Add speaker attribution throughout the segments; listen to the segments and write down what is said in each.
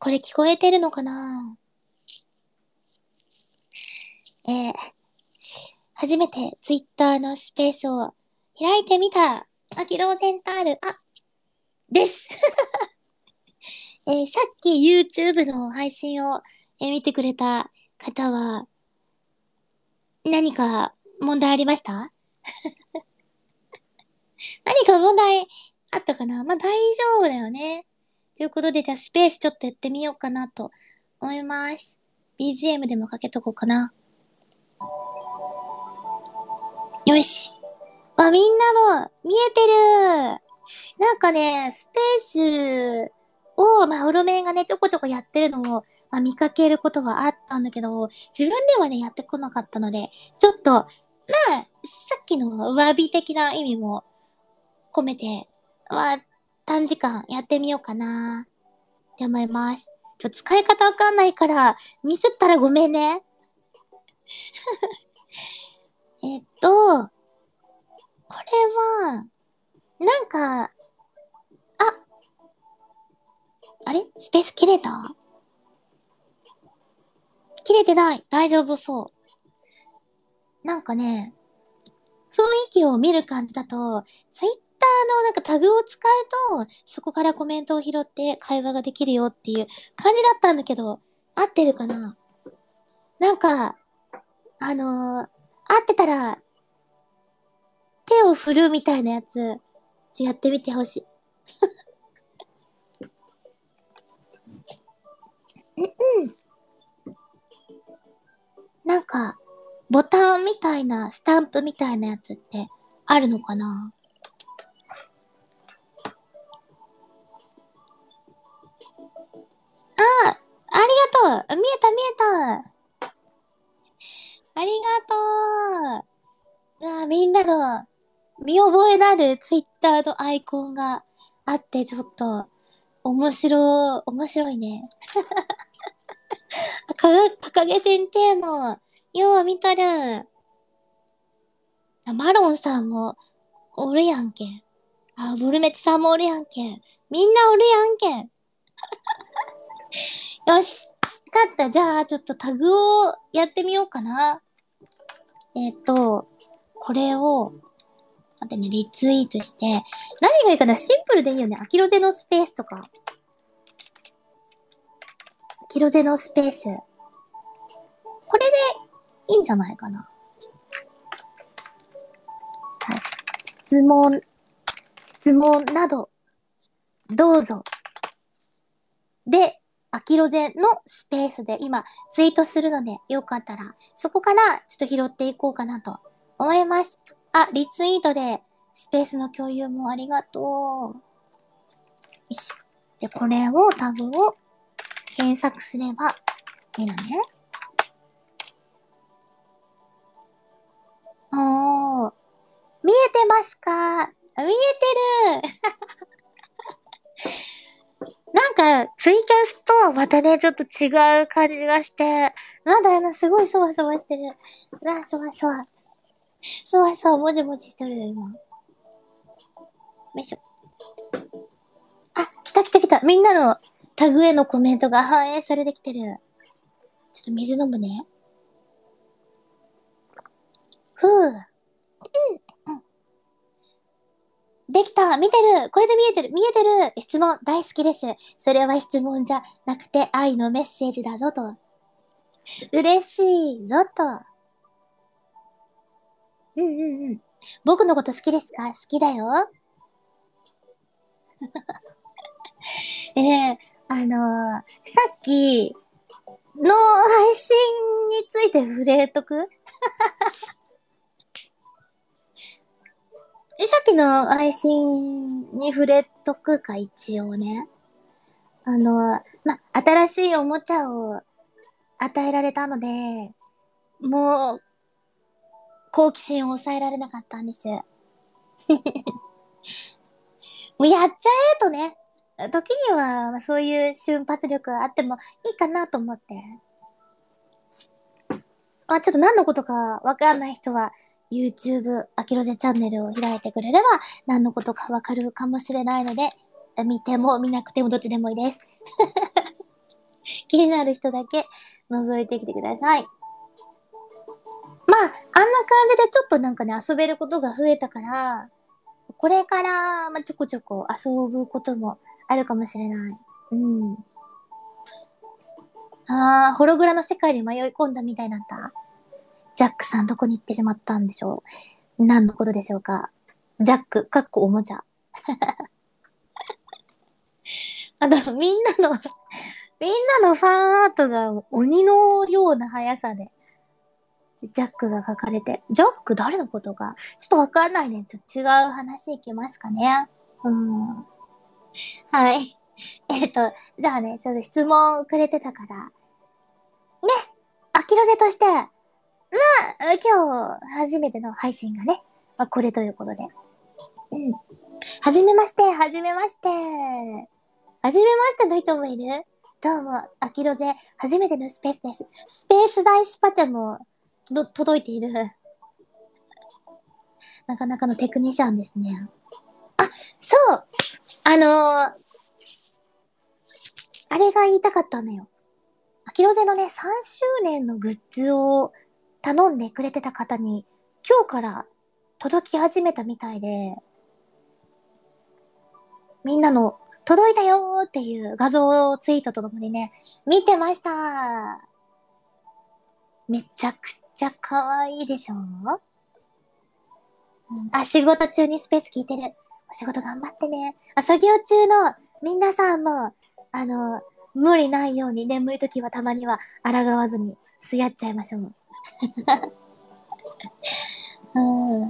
Speaker 1: これ聞こえてるのかな？えー、初めてツイッターのスペースを開いてみた。アキローゼンタール、です。さっき YouTube の配信を、見てくれた方は、何か問題ありました？何か問題あったかな？まあ、大丈夫だよね。ということで、じゃあスペースちょっとやってみようかなと思います。BGM でもかけとこうかな。よし。みんなの見えてる。なんかね、スペースを、オルメンがね、ちょこちょこやってるのを、見かけることはあったんだけど、自分ではね、やってこなかったので、ちょっと、さっきの詫び的な意味も込めて、短時間やってみようかなって思います。使い方わかんないから、ミスったらごめんね。これは、なんか、あれスペース切れた？切れてない。大丈夫そう。なんかね、雰囲気を見る感じだと、ツイッターのなんかタグを使うと、そこからコメントを拾って会話ができるよっていう感じだったんだけど、合ってるかな？なんか、合ってたら、手を振るみたいなやつ、やってみてほしい。なんか、ボタンみたいな、スタンプみたいなやつってあるのかな？ありがとう。見えた見えた。ありがとう。みんなの見覚えのあるツイッターのアイコンがあって、ちょっと、面白いね。掲げてんてーの。よう見とる。マロンさんもおるやんけ。ボルメチさんもおるやんけ。みんなおるやんけ。よし。勝った。じゃあ、ちょっとタグをやってみようかな。これを、待ってね、リツイートして、何がいいかな？シンプルでいいよね。アキロゼのスペースとか。アキロゼのスペース。これでいいんじゃないかな。はい、質問など、どうぞ。で、アキロゼのスペースで今ツイートするので、よかったら、そこからちょっと拾っていこうかなと思います。リツイートでスペースの共有もありがとう。よし。で、これをタグを検索すればいいのね。見えてますか？見えてる。なんか、ツイキャスとはまたね、ちょっと違う感じがして、すごいそわそわしてる。そわそわ。そわそわ、もじもじしてるよ、今。よいしょ。来た来た来た。みんなのタグへのコメントが反映されてきてる。ちょっと水飲むね。ふぅ。できた見てるこれで見えてる見えてる質問大好きです。それは質問じゃなくて愛のメッセージだぞと。嬉しいぞと。うんうんうん。僕のこと好きですか？好きだよ。でね、さっきの配信について触れとく？さっきの配信に触れとくか、一応ね。新しいおもちゃを与えられたので、もう、好奇心を抑えられなかったんです。もうやっちゃえとね、時には、そういう瞬発力あってもいいかなと思って。ちょっと何のことかわかんない人は、YouTube、アキロゼチャンネルを開いてくれれば、何のことかわかるかもしれないので、見ても見なくてもどっちでもいいです。 気になる人だけ覗いてきてください。まあ、あんな感じでちょっとなんかね、遊べることが増えたから、これから、まあ、ちょこちょこ遊ぶこともあるかもしれない。うん。あー、ホログラの世界に迷い込んだみたいなんだ。ジャックさんどこに行ってしまったんでしょう。何のことでしょうか。ジャック、かっこおもちゃ。あと、みんなのファンアートが鬼のような速さで、ジャックが書かれて、ジャック誰のことかちょっとわかんないね。ちょっと違う話いきますかね。うん。はい。じゃあね、それ質問くれてたから、ね、アキロゼとして、まあ、今日初めての配信がね、まあ、これということで。うん。はじめまして、はじめまして。はじめましての人もいる？どうも、アキロゼ、初めてのスペースです。スペース大スパチャも、届いている。なかなかのテクニシャンですね。そうあのーあれが言いたかったんだよ。アキロゼのね、3周年のグッズを頼んでくれてた方に、今日から届き始めたみたいで、みんなの届いたよーっていう画像ツイートとともにね、見てました。めちゃくちゃ可愛いでしょ？あ、仕事中にスペース聞いてる。お仕事頑張ってね。あ、作業中の皆さんも、あの、無理ないように眠い時はたまには抗わずにすやっちゃいましょう。うん。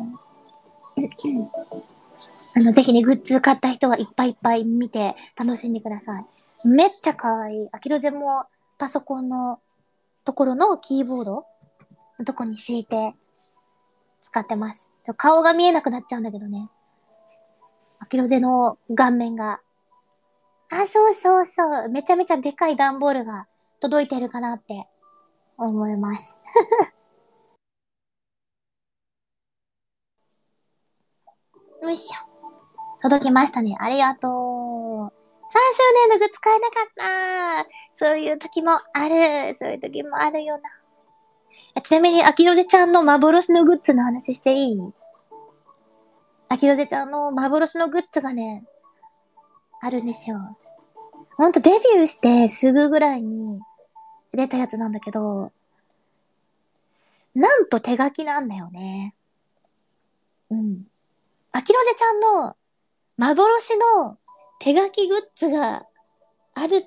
Speaker 1: ぜひね、グッズ買った人はいっぱいいっぱい見て楽しんでください。めっちゃ可愛い。アキロゼもパソコンのところのキーボードのとこに敷いて使ってます。顔が見えなくなっちゃうんだけどね。アキロゼの顔面が。あ、そうそうそう。めちゃめちゃでかい段ボールが届いてるかなって思います。よいしょ。届きましたね。ありがとう。3周年のグッズ買えなかった。そういう時もある。そういう時もあるよな。ちなみに、アキロゼちゃんの幻のグッズの話していい？アキロゼちゃんの幻のグッズがね、あるんですよ。ほんとデビューしてすぐぐらいに出たやつなんだけど、なんと手書きなんだよね。うん。アキロゼちゃんの幻の手書きグッズがあるって、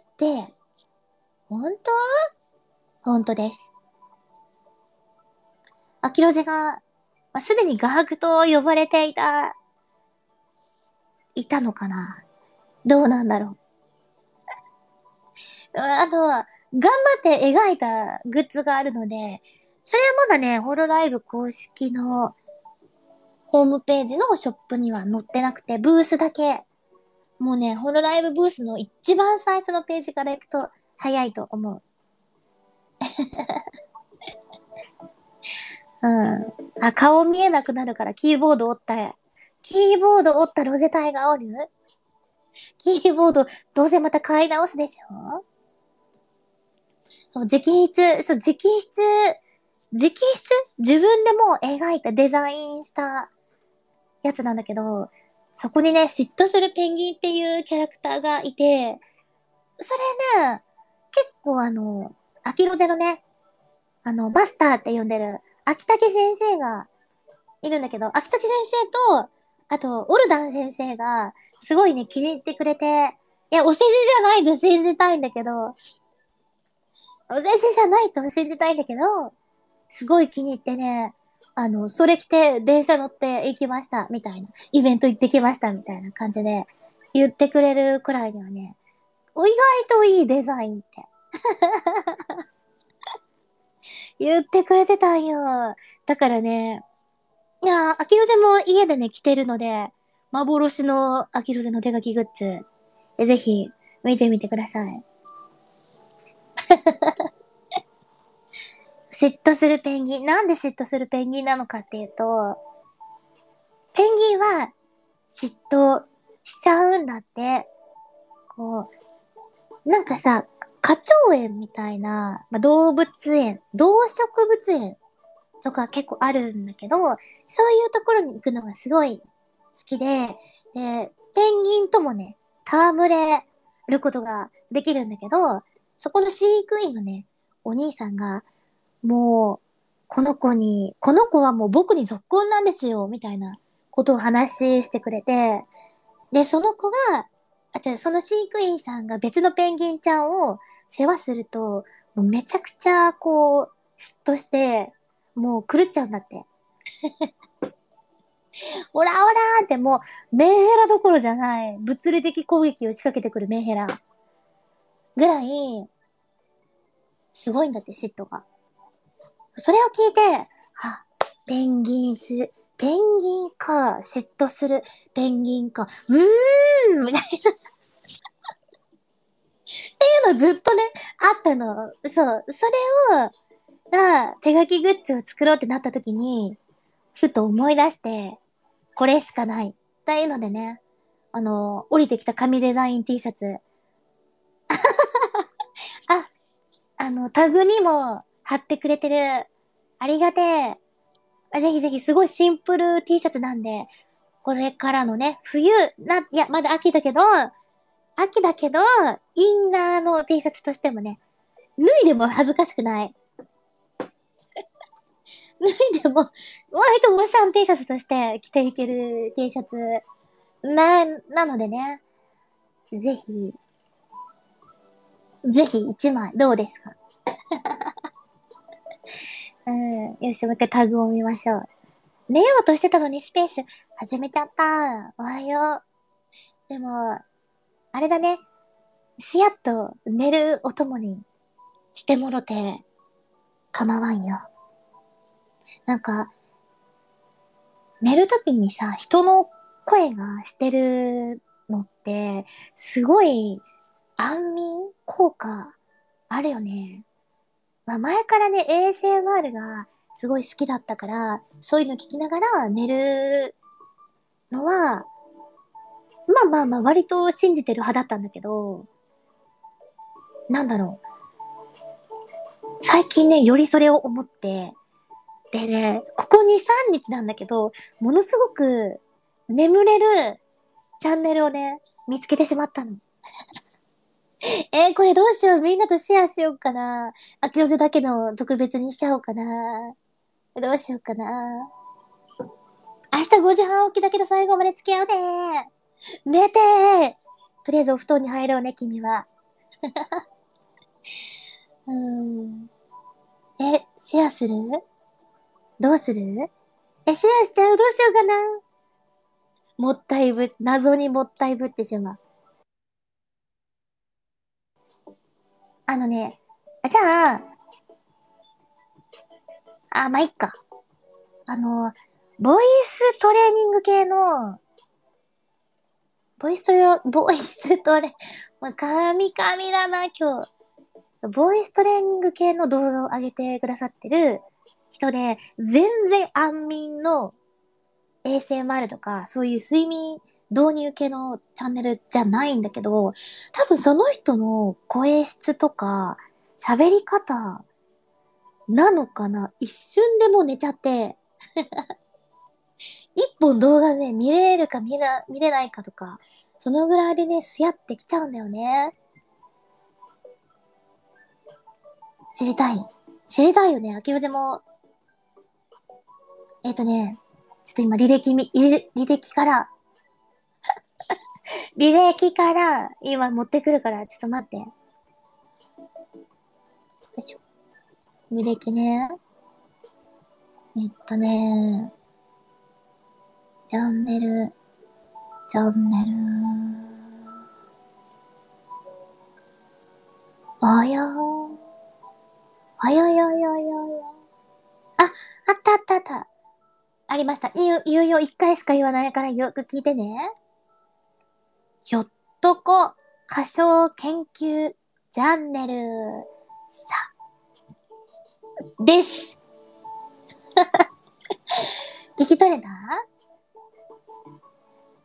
Speaker 1: 本当？本当です。アキロゼが、すでに画伯と呼ばれていたのかな？どうなんだろう。あとは、頑張って描いたグッズがあるので、それはまだね、ホロライブ公式のホームページのショップには載ってなくて、ブースだけ。もうね、ホロライブブースの一番最初のページから行くと早いと思う。うん。あ、顔見えなくなるからキーボード折ったロゼ体がおる？キーボードどうせまた買い直すでしょ？そう直筆、そう、直筆自分でもう描いたデザインしたやつなんだけど、そこにね、嫉妬するペンギンっていうキャラクターがいて、それね、結構秋ロデのね、マスターって呼んでる、秋竹先生がいるんだけど、秋竹先生と、あと、オルダン先生が、すごいね、気に入ってくれて、いや、お世辞じゃないと信じたいんだけど、お世辞じゃないと信じたいんだけど、すごい気に入ってね、それ着て電車乗って行きました、みたいな。イベント行ってきました、みたいな感じで言ってくれるくらいにはね、意外といいデザインって言ってくれてたんよ。だからね、いやー、アキロゼも家でね、着てるので、幻のアキロゼの手書きグッズ、ぜひ見てみてください。嫉妬するペンギン。なんで嫉妬するペンギンなのかっていうと、ペンギンは嫉妬しちゃうんだって。こなんかさ、 花鳥園みたいな、まあ、動物園、動植物園とか結構あるんだけど、そういうところに行くのがすごい好きで、で、ペンギンともね、戯れることができるんだけど、そこの飼育員のね、お兄さんが、もう、この子はもう僕にぞっこんなんですよ、みたいなことを話してくれて、で、その子が、その飼育員さんが別のペンギンちゃんを世話すると、もうめちゃくちゃ、嫉妬して、もう狂っちゃうんだって。オラオラーってもう、メンヘラどころじゃない、物理的攻撃を仕掛けてくるメンヘラぐらい、すごいんだって、嫉妬が。それを聞いて、あ、ペンギンか、嫉妬するペンギンか、みたいなのずっとね、あったの。そう。それを、手書きグッズを作ろうってなった時に、ふと思い出して、これしかない。っていうのでね、降りてきた紙デザイン T シャツ。あ、タグにも貼ってくれてる。ありがてえ。ぜひぜひ、すごいシンプル T シャツなんで、これからのね、いや、まだ秋だけど、インナーの T シャツとしてもね、脱いでも恥ずかしくない。脱いでも、割とオシャン T シャツとして着ていける T シャツなのでね、ぜひ、ぜひ一枚どうですか？うん。よし、もう一回タグを見ましょう。寝ようとしてたのにスペース始めちゃった。おはよう。でも、あれだね。すやっと寝るお供にしてもろて構わんよ。なんか、寝るときにさ、人の声がしてるのって、すごい安眠効果あるよね。まあ前からね、ASMR がすごい好きだったから、そういうの聞きながら寝るのは、割と信じてる派だったんだけど、なんだろう。最近ね、よりそれを思って、でね、ここ2、3日なんだけど、ものすごく眠れるチャンネルをね、見つけてしまったの。これどうしよう。みんなとシェアしようかな。アキロゼだけの特別にしちゃおうかな。どうしようかな。明日5時半起きだけど最後まで付き合うね。寝てー。とりあえずお布団に入ろうね、君は。うーん。シェアする？どうする？シェアしちゃう？どうしようかな。謎にもったいぶってしまう。あのね、じゃまあ、いっか。あの、ボイストレーニング系の、ボイストレ、まあ、神だな、今日。ボイストレーニング系の動画を上げてくださってる人で、全然安眠の ASMR とか、そういう睡眠導入系のチャンネルじゃないんだけど、多分その人の声質とか、喋り方なのかな？一瞬でもう寝ちゃって、一本動画で見れるか見れないかとか、そのぐらいでね、すやってきちゃうんだよね。知りたい。知りたいよね。秋ロでも、ちょっと今履歴から、今持ってくるから、ちょっと待って。よいしょ。履歴ね。えっとね、チャンネル、チャンネル、あやー、あややややや。あ、あったあったあった。ありました。言うよ。一回しか言わないからよく聞いてね。ひょっとこ歌唱研究チャンネルさです。聞き取れた？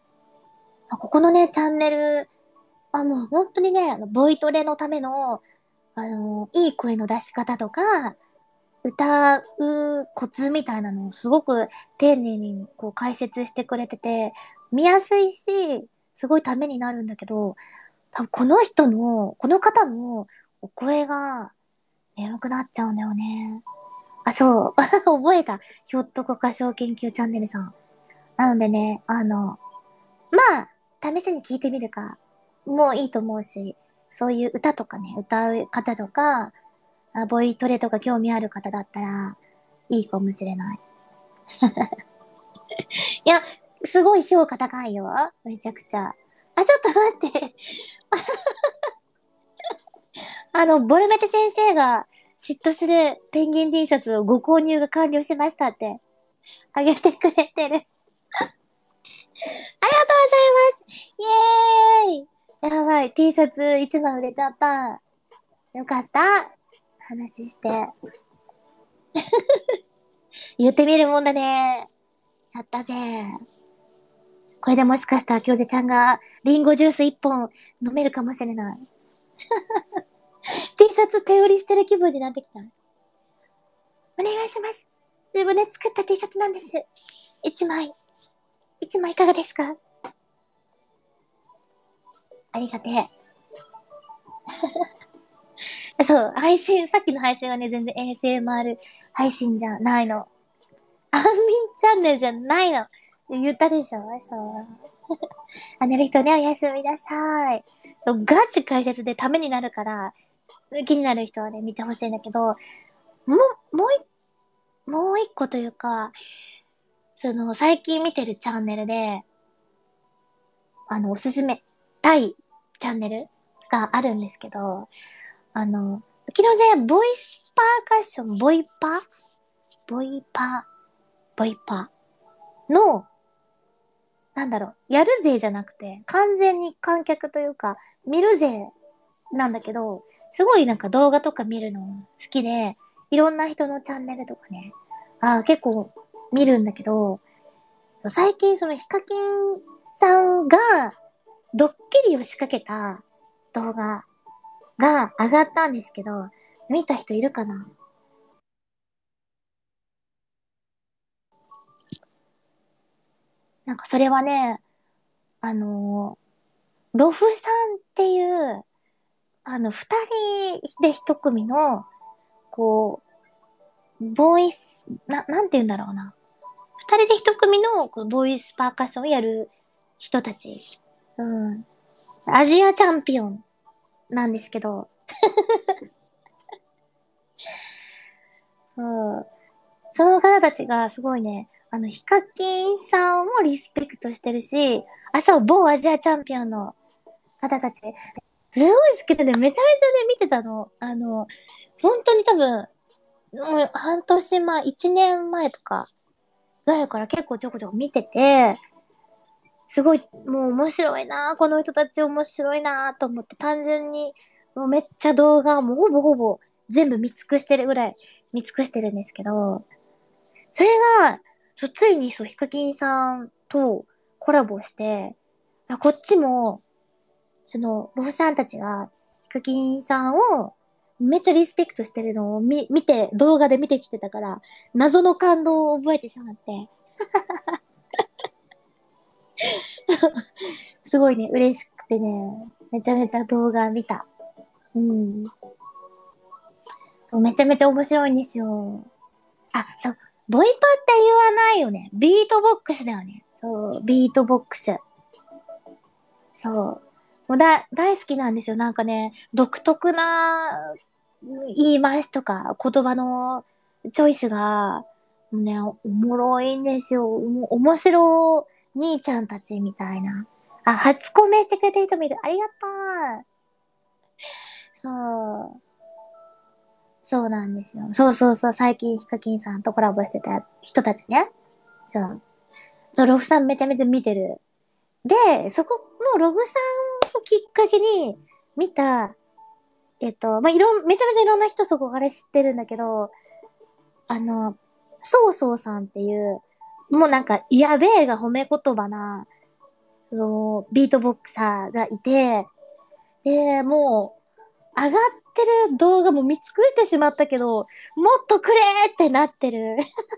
Speaker 1: ここのね、チャンネル、もう本当にね、ボイトレのためのいい声の出し方とか、歌うコツみたいなのをすごく丁寧にこう解説してくれてて、見やすいし、すごいためになるんだけど、多分この方のお声が眠くなっちゃうんだよね。あ、そう。覚えた。ひょっとこ歌唱研究チャンネルさん。なのでね、まあ、試しに聞いてみるか、もういいと思うし、そういう歌とかね、歌う方とか、ボイトレとか興味ある方だったら、いいかもしれない。いや、すごい評価高いよ。めちゃくちゃ。あ、ちょっと待って。ボルメテ先生が嫉妬するペンギン T シャツをご購入が完了しましたってあげてくれてる。ありがとうございます。イエーイ。やばい、T シャツ1枚売れちゃった。よかった。話して。言ってみるもんだね。やったぜ。これでもしかしたら、京瀬ちゃんがリンゴジュース1本飲めるかもしれない。T シャツ手売りしてる気分になってきた。お願いします。自分で作った T シャツなんです。1枚。1枚いかがですか？ありがてえ。そう、さっきの配信はね、全然 ASMR 配信じゃないの。アンミンチャンネルじゃないの。言ったでしょそう。寝る人ね、おやすみなさい。ガチ解説でためになるから、気になる人はね、見てほしいんだけど、もう一個というか、最近見てるチャンネルで、おすすめ、タイチャンネルがあるんですけど、昨日ね、ボイスパーカッション、ボイパボイパの、なんだろう、やるぜじゃなくて、完全に観客というか、見るぜなんだけど、すごいなんか動画とか見るの好きで、いろんな人のチャンネルとかね、結構見るんだけど、最近そのヒカキンさんがドッキリを仕掛けた動画が上がったんですけど、見た人いるかな？なんかそれはね、あのロフさんっていう、二人で一組の、こボイス、なんて言うんだろうな。二人で一組のこうボイスパーカッションをやる人たち。うん。アジアチャンピオンなんですけど、うん。その方たちがすごいね、ヒカキンさんもリスペクトしてるし、そう、某アジアチャンピオンの方たち、すごい好きでね、めちゃめちゃね、見てたの。本当に多分、もう半年前、一年前とか、ぐらいから結構ちょこちょこ見てて、すごい、もう面白いなこの人たち面白いなと思って、単純に、もうめっちゃ動画、もうほぼほぼ全部見尽くしてるぐらい見尽くしてるんですけど、それが、ついにヒカキンさんとコラボして、こっちも、ロフさんたちが、ヒカキンさんをめっちゃリスペクトしてるのを見て、動画で見てきてたから、謎の感動を覚えてしまって、すごいね、嬉しくてね、めちゃめちゃ動画見た。うん。そうめちゃめちゃ面白いんですよ。そう。ボイパって言わないよね。ビートボックスだよね。そう、ビートボックス。そう。もう大好きなんですよ。なんかね、独特な言い回しとか言葉のチョイスが、もうね、おもろいんですよ。面白兄ちゃんたちみたいな。初コメしてくれてる人もいる。ありがとう。そう。そうなんですよ。そうそうそう。最近ヒカキンさんとコラボしてた人たちね。そう。そう、ロフさんめちゃめちゃ見てる。で、そこのロフさんをきっかけに見た、めちゃめちゃいろんな人そこから知ってるんだけど、そうそうさんっていう、もうなんか、やべえが褒め言葉な、ビートボクサーがいて、で、もう、上がってる動画も見尽くしてしまったけど、もっとくれーってなってる。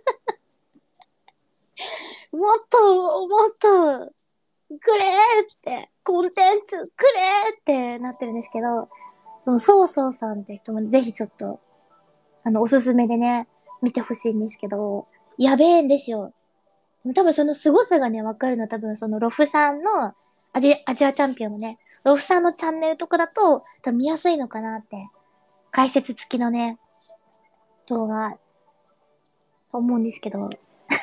Speaker 1: もっと、もっと、くれーって、コンテンツくれーってなってるんですけど、そのそうそうさんって人もぜひちょっと、おすすめでね、見てほしいんですけど、やべえんですよ。多分その凄さがね、わかるのは多分そのロフさんのアジアチャンピオンのね、ロフさんのチャンネルとかだと多分見やすいのかなって、解説付きのね、動画、思うんですけど。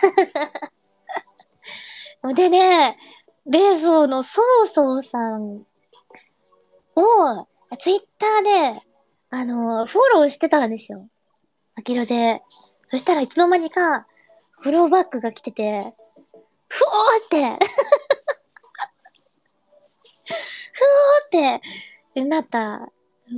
Speaker 1: でね、ベゾーのそうそうさんを、ツイッターで、フォローしてたんですよ。アキロで。そしたらいつの間にか、フォローバックが来てて、ふおーってってなった。うん。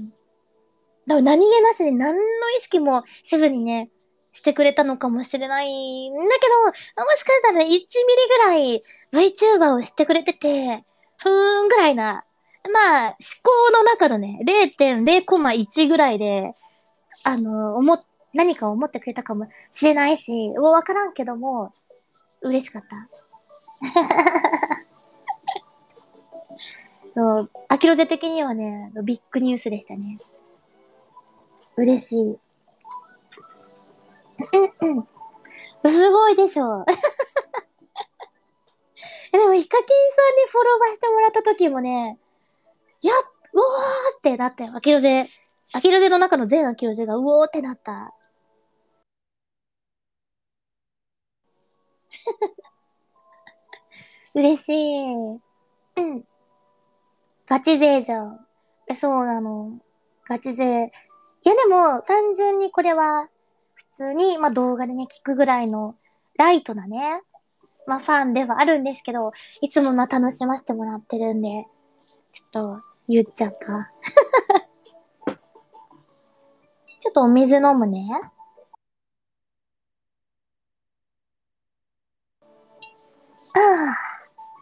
Speaker 1: だから何気なしに何の意識もせずにね、してくれたのかもしれないんだけど、もしかしたら1ミリぐらい VTuber を知ってくれてて、ふーんぐらいな、まあ、思考の中のね、0.0,1ぐらいで、あの、何か思ってくれたかもしれないし、わからんけども、嬉しかった。そう、アキロゼ的にはね、ビッグニュースでしたね。嬉しい。うんうん。すごいでしょ。でも、ヒカキンさんにフォローバーしてもらった時もね、うおーってなったよ。アキロゼの中の全アキロゼがうおーってなった。嬉しい。うん。ガチ勢じゃん。そうなの。ガチ勢。いやでも、単純にこれは、普通に、まあ動画でね、聞くぐらいの、ライトなね、まあファンではあるんですけど、いつもまあ楽しませてもらってるんで、ちょっと、言っちゃった。ちょっとお水飲むね。あ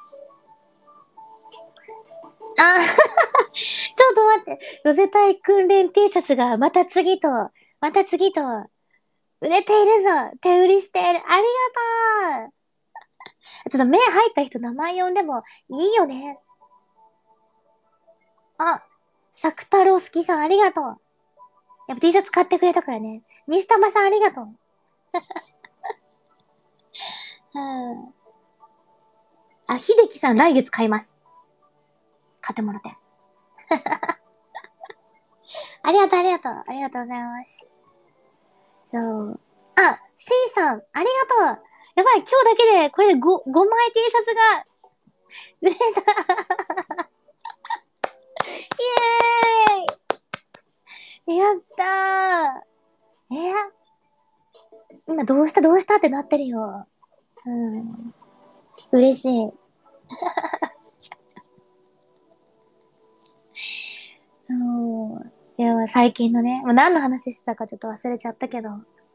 Speaker 1: あ、ちょっと待って。ロゼ隊訓練 T シャツがまた次と、売れているぞ。手売りしている。ありがとう。ちょっと目入った人名前呼んでもいいよね。あ、サク太郎好きさんありがとう。やっぱ T シャツ買ってくれたからね。西玉さんありがとう。うん。あ、秀樹さん来月買います。買ってもらって。ありがとう、ありがとう。ありがとうございます。そう。あ、C さん、ありがとう。やばい、今日だけで、これで5枚 T シャツが売れた。イエーイやったー。今どうしたってなってるよ。うん。嬉しい。うん。いや、最近のね、もう何の話してたかちょっと忘れちゃったけど、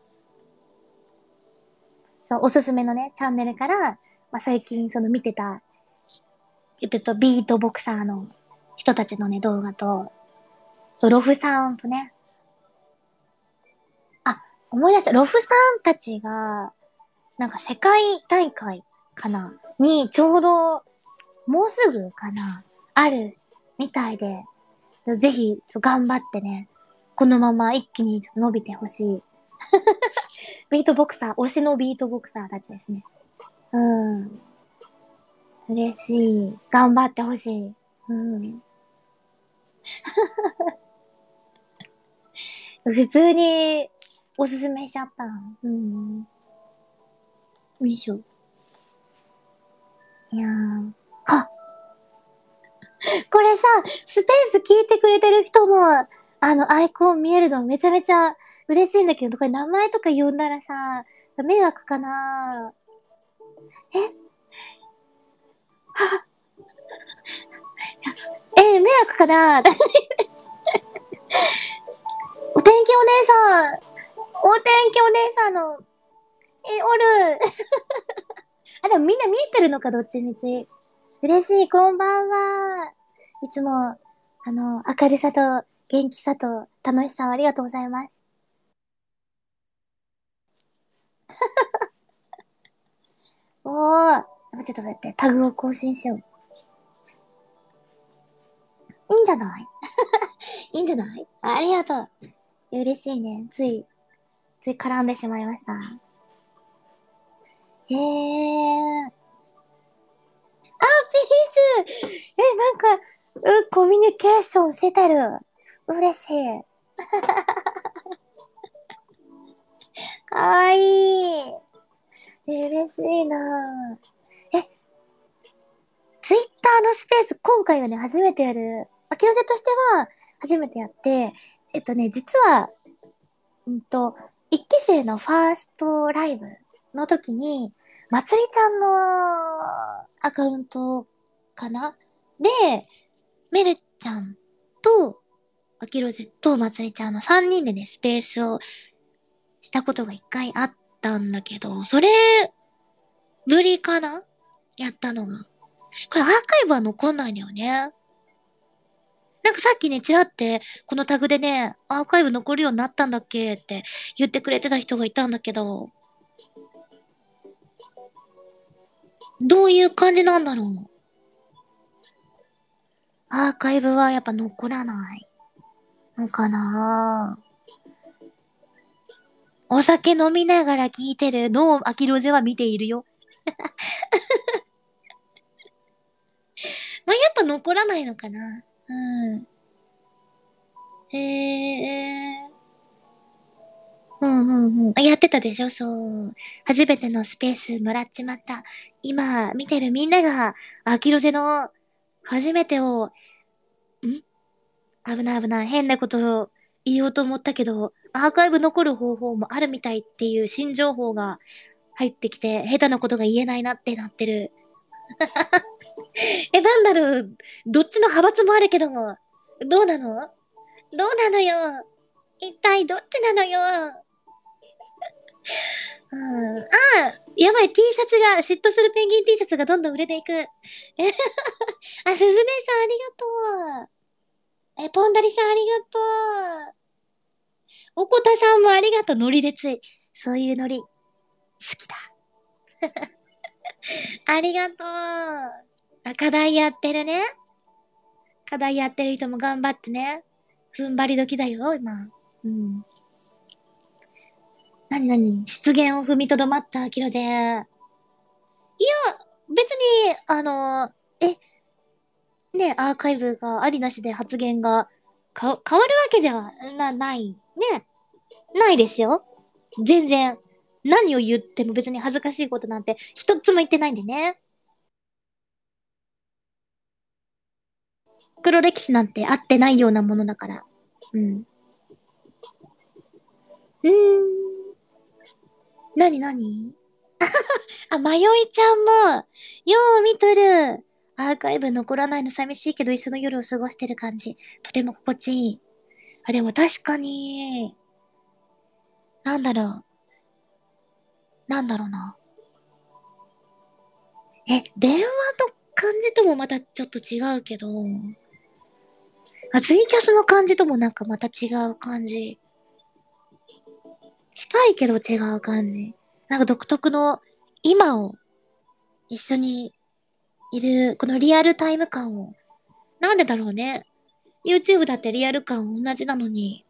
Speaker 1: そう、おすすめのね、チャンネルから、まあ、最近その見てた、ビートボクサーの人たちのね、動画と、ロフさんとね、あ、思い出した。ロフさんたちが、なんか世界大会かなに、ちょうど、もうすぐかなあるみたいで、ぜひ、頑張ってね、このまま一気にちょっと伸びてほしい。ビートボクサー、推しのビートボクサーたちですね。うん。嬉しい。頑張ってほしい。うん。普通におすすめしちゃった。うん。よいしょ。いやー。あ、これさ、スペース聞いてくれてる人の、アイコン見えるのめちゃめちゃ嬉しいんだけど、これ名前とか呼んだらさ、迷惑かな？迷惑かな？お天気お姉さん、お天気お姉さんの、おる。あ、でもみんな見えてるのか、どっちみち。嬉しい、こんばんは。いつも、明るさと元気さと楽しさをありがとうございます。おー。ちょっと待って、タグを更新しよう。いいんじゃないいいんじゃないありがとう。嬉しいね。つい絡んでしまいました。へー。ピースなんか、コミュニケーションしてる。嬉しい。かわいい。嬉しいなぁ。ツイッターのスペース、今回はね、初めてやる。アキロゼとしては、初めてやって、実は、一期生のファーストライブの時に、まつりちゃんのアカウントかなで、メルちゃんと、アキロゼとまつりちゃんの3人でね、スペースをしたことが一回あったんだけど、それ、ぶりかなやったのが。これアーカイブは残んないんだよね。なんかさっきね、ちらって、このタグでね、アーカイブ残るようになったんだっけって言ってくれてた人がいたんだけど、どういう感じなんだろう。アーカイブはやっぱ残らないのかな。お酒飲みながら聞いてるのをアキロゼは見ているよ。まあ、やっぱ残らないのかな。うん。へえ。うんうんうん。あ、やってたでしょそう。初めてのスペースもらっちまった。今、見てるみんなが、アキロゼの初めてを、危ない危ない。変なことを言おうと思ったけど、アーカイブ残る方法もあるみたいっていう新情報が入ってきて、下手なことが言えないなってなってる。なんだろう。どっちの派閥もあるけども。どうなのどうなのよ。一体どっちなのよ。うん。やばい、T シャツが、嫉妬するペンギン T シャツがどんどん売れていく。あ、すずねさんありがとう。ポンダリさんありがとう。おこたさんもありがとう。ノリでつい。そういうノリ、好きだ。ありがとう。課題やってるね。課題やってる人も頑張ってね。踏ん張り時だよ、今。うん。なになに失言を踏みとどまった、キロゼ。いや、別に、ね、アーカイブがありなしで発言が変わるわけじゃない。ね。ないですよ。全然。何を言っても別に恥ずかしいことなんて一つも言ってないんでね。黒歴史なんてあってないようなものだから。うん。うーん。なになにあ、まよいちゃんも、よう見とる。アーカイブ残らないの寂しいけど一緒の夜を過ごしてる感じ。とても心地いい。あ、でも確かに、なんだろう。なんだろうな。電話の感じともまたちょっと違うけど、ツイキャスの感じともなんかまた違う感じ。近いけど違う感じ。なんか独特の今を一緒にいる、このリアルタイム感を。なんでだろうね。YouTube だってリアル感同じなのに、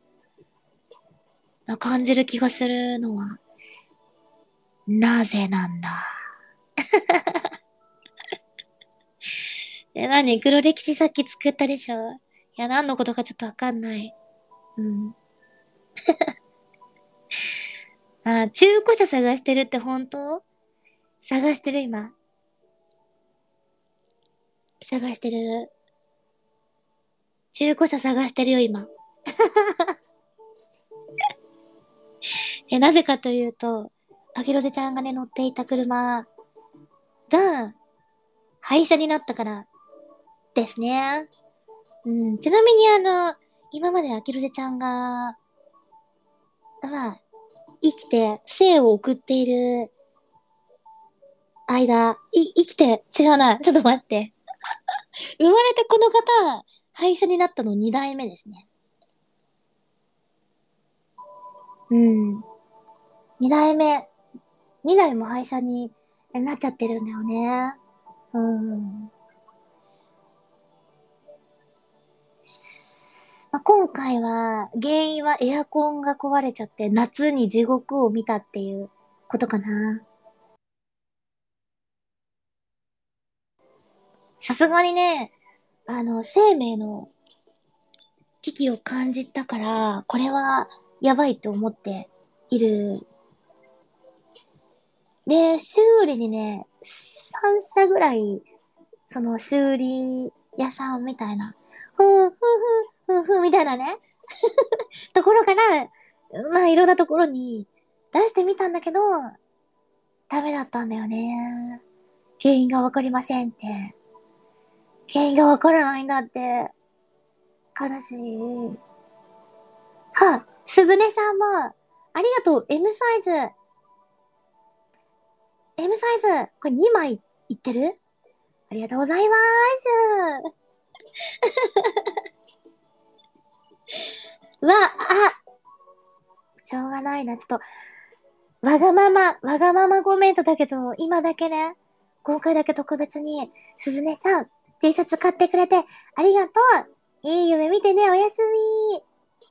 Speaker 1: 感じる気がするのは、なぜなんだ。何黒歴史さっき作ったでしょいや、何のことかちょっとわかんない。うん。中古車探してるって本当探してる今。探してる。中古車探してるよ今。なぜかというと、アキロゼちゃんがね、乗っていた車が廃車になったからですね。うん、ちなみに今までアキロゼちゃんが、まあ、生きて生を送っている間、生きて、違うな、ちょっと待って。生まれてこの方、廃車になったの2代目ですね。 うん。二代目、二台も廃車になっちゃってるんだよね。うん。まあ、今回は、原因はエアコンが壊れちゃって、夏に地獄を見たっていうことかな。さすがにね、生命の危機を感じたから、これはやばいと思っている。で、修理にね、3社ぐらい、その修理屋さんみたいな、ふんみたいなね、ところから、まあいろんなところに出してみたんだけど、ダメだったんだよね。原因がわかりませんって。原因がわからないんだって。悲しい。はあ、鈴音さんも、ありがとう、M サイズ。M サイズ。これ2枚いってる？ありがとうございます。しょうがないな。ちょっと、わがままコメントだけど、今だけね、今回だけ特別に、鈴音さん、T シャツ買ってくれて、ありがとう。いい夢見てね、おやすみ。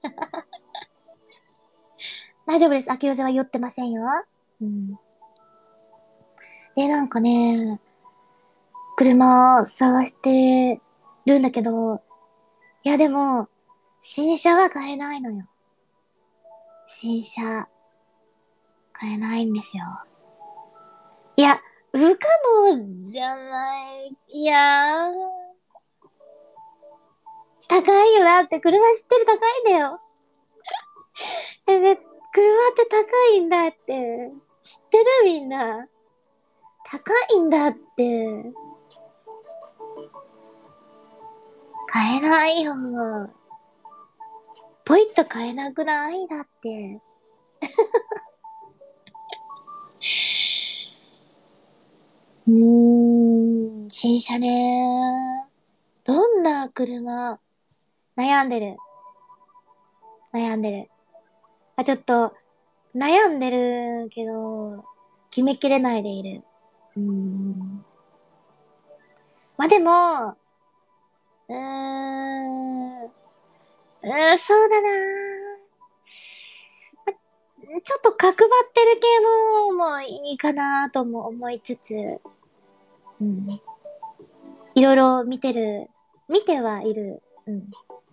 Speaker 1: 大丈夫です。秋ロゼは酔ってませんよ。うん。で、なんかね、車探してるんだけど、いやでも、新車は買えないのよ。新車、買えないんですよ。いや、不可能じゃない。いやー、高いよなって、車知ってる高いんだよ。車って高いんだって。知ってるみんな。高いんだって。買えないよ。ポイッと買えなくないだって。新車ね。どんな車悩んでる。悩んでる。あ、ちょっと、悩んでるけど、決めきれないでいる。うーん。まあ、でも、うーん、そうだな。ちょっと角張ってる系のもいいかなとも思いつつ、うん。いろいろ見てはいる。うん。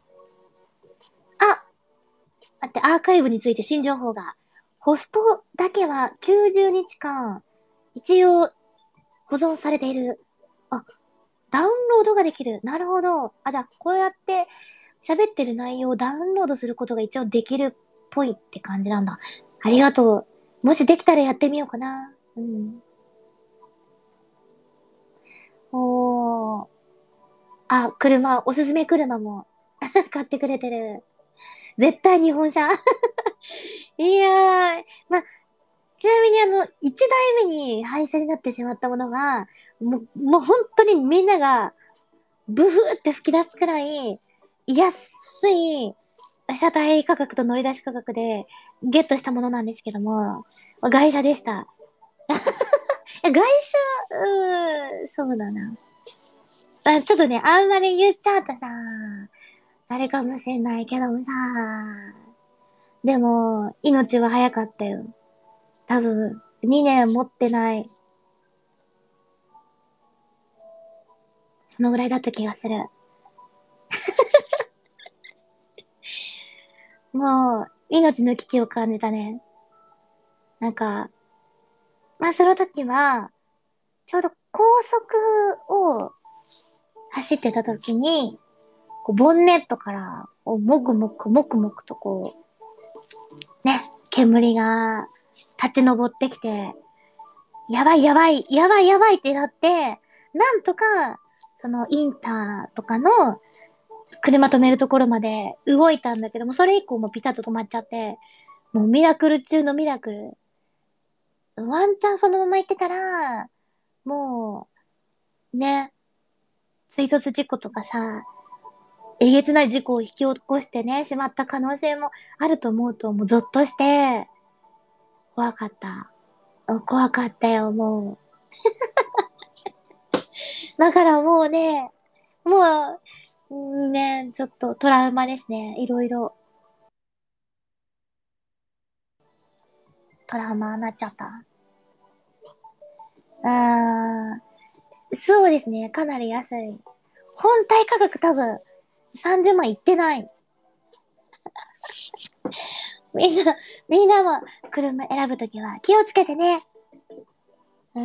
Speaker 1: あ、待って、アーカイブについて新情報が。ホストだけは90日間、一応保存されている。あ、ダウンロードができる。なるほど。あ、じゃあ、こうやって喋ってる内容をダウンロードすることが一応できるっぽいって感じなんだ。ありがとう。もしできたらやってみようかな。うん。おー。あ、おすすめ車も買ってくれてる。絶対日本車いやー、ま、ちなみに一台目に廃車になってしまったものが、もう本当にみんなが、ブフーって吹き出すくらい、安い車体価格と乗り出し価格でゲットしたものなんですけども、外車でした。外車、そうだな。あ、ちょっとね、あんまり言っちゃうとさ、あれかもしれないけどもさ、でも、命は早かったよ。多分、2年持ってない。そのぐらいだった気がする。もう、命の危機を感じたね。なんか、まあ、その時は、ちょうど高速を走ってた時に、こうボンネットから、こうもくもくとこう、ね、煙が立ち上ってきて、やばいってなって、なんとか、そのインターとかの車止めるところまで動いたんだけども、それ以降もピタッと止まっちゃって、もうミラクル中のミラクル。ワンチャンそのまま行ってたら、もう、ね、追突事故とかさ、 えげつない事故を引き起こしてね、しまった可能性もあると思うと、もうゾッとして、怖かった。怖かったよ、もう。だからもうね、もう、ね、ちょっとトラウマですね。いろいろトラウマになっちゃった。あそうですね。かなり安い。本体価格多分30万いってない。みんな、みんなも車選ぶときは気をつけてね。うん。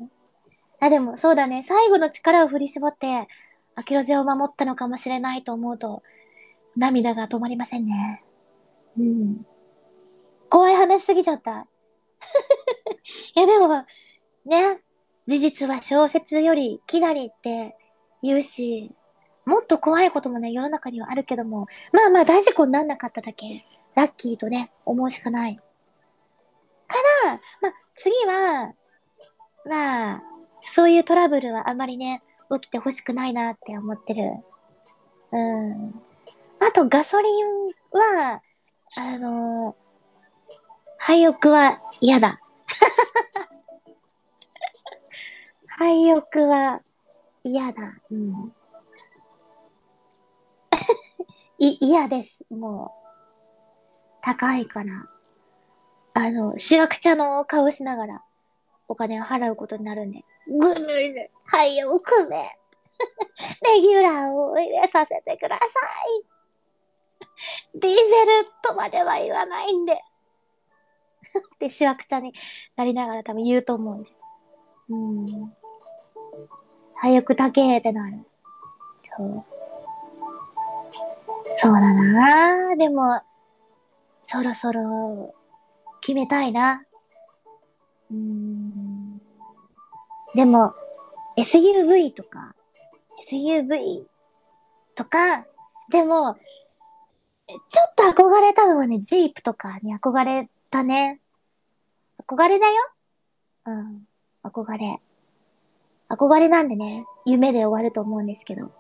Speaker 1: あ、でもそうだね。最後の力を振り絞って、アキロゼを守ったのかもしれないと思うと、涙が止まりませんね。うん。怖い話すぎちゃった。いやでも、ね。事実は小説よりきなりって言うし、もっと怖いこともね、世の中にはあるけども、まあまあ大事故になんなかっただけ、ラッキーとね、思うしかない。まあ、次は、まあ、そういうトラブルはあまりね、起きてほしくないなって思ってる。うん。あと、ガソリンは、あの廃屋は嫌だ。廃屋は嫌だ。うん。嫌です。もう、高いから。しわくちゃの顔しながらお金を払うことになるんで。ぐぬる、廃屋め。レギュラーを入れさせてください。ディーゼルとまでは言わないんで。ってしわくちゃになりながら多分言うと思うんで。うん。早く高えってなる。そう。そうだな。でも、そろそろ決めたいな。うん。でも、SUV とか、SUV とか、でも、ちょっと憧れたのはね、ジープとかに憧れたね。憧れだよ。うん。憧れ。憧れなんでね、夢で終わると思うんですけど。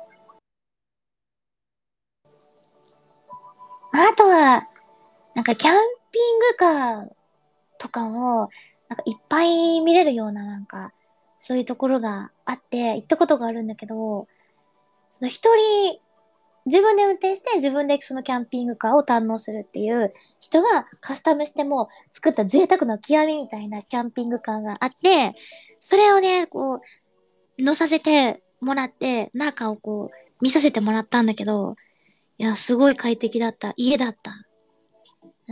Speaker 1: あとは、なんかキャンピングカーとかを、なんかいっぱい見れるような、なんか、そういうところがあって、行ったことがあるんだけど、一人、自分で運転して自分でそのキャンピングカーを堪能するっていう人がカスタムしても作った贅沢な極みみたいなキャンピングカーがあって、それをね、こう、乗させてもらって、中をこう、見させてもらったんだけど、いや、すごい快適だった。家だった。うん。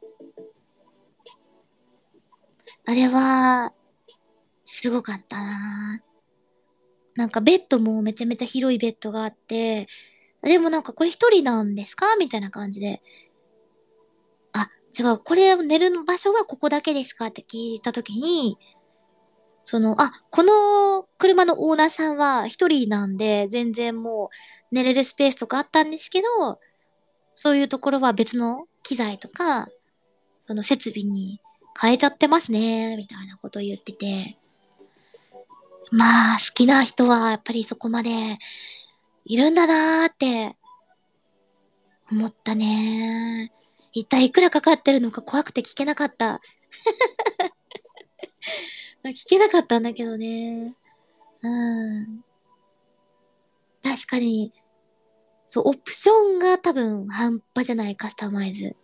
Speaker 1: あれは、すごかったな。なんかベッドもめちゃめちゃ広いベッドがあって、でもなんかこれ一人なんですかみたいな感じで。あ、違う、これ寝る場所はここだけですかって聞いたときに、この車のオーナーさんは一人なんで、全然もう寝れるスペースとかあったんですけど、そういうところは別の機材とか、その設備に変えちゃってますね、みたいなことを言ってて。まあ、好きな人はやっぱりそこまでいるんだなーって思ったね。一体いくらかかってるのか怖くて聞けなかった。聞けなかったんだけどね。うん。確かに、そう、オプションが多分半端じゃないカスタマイズ。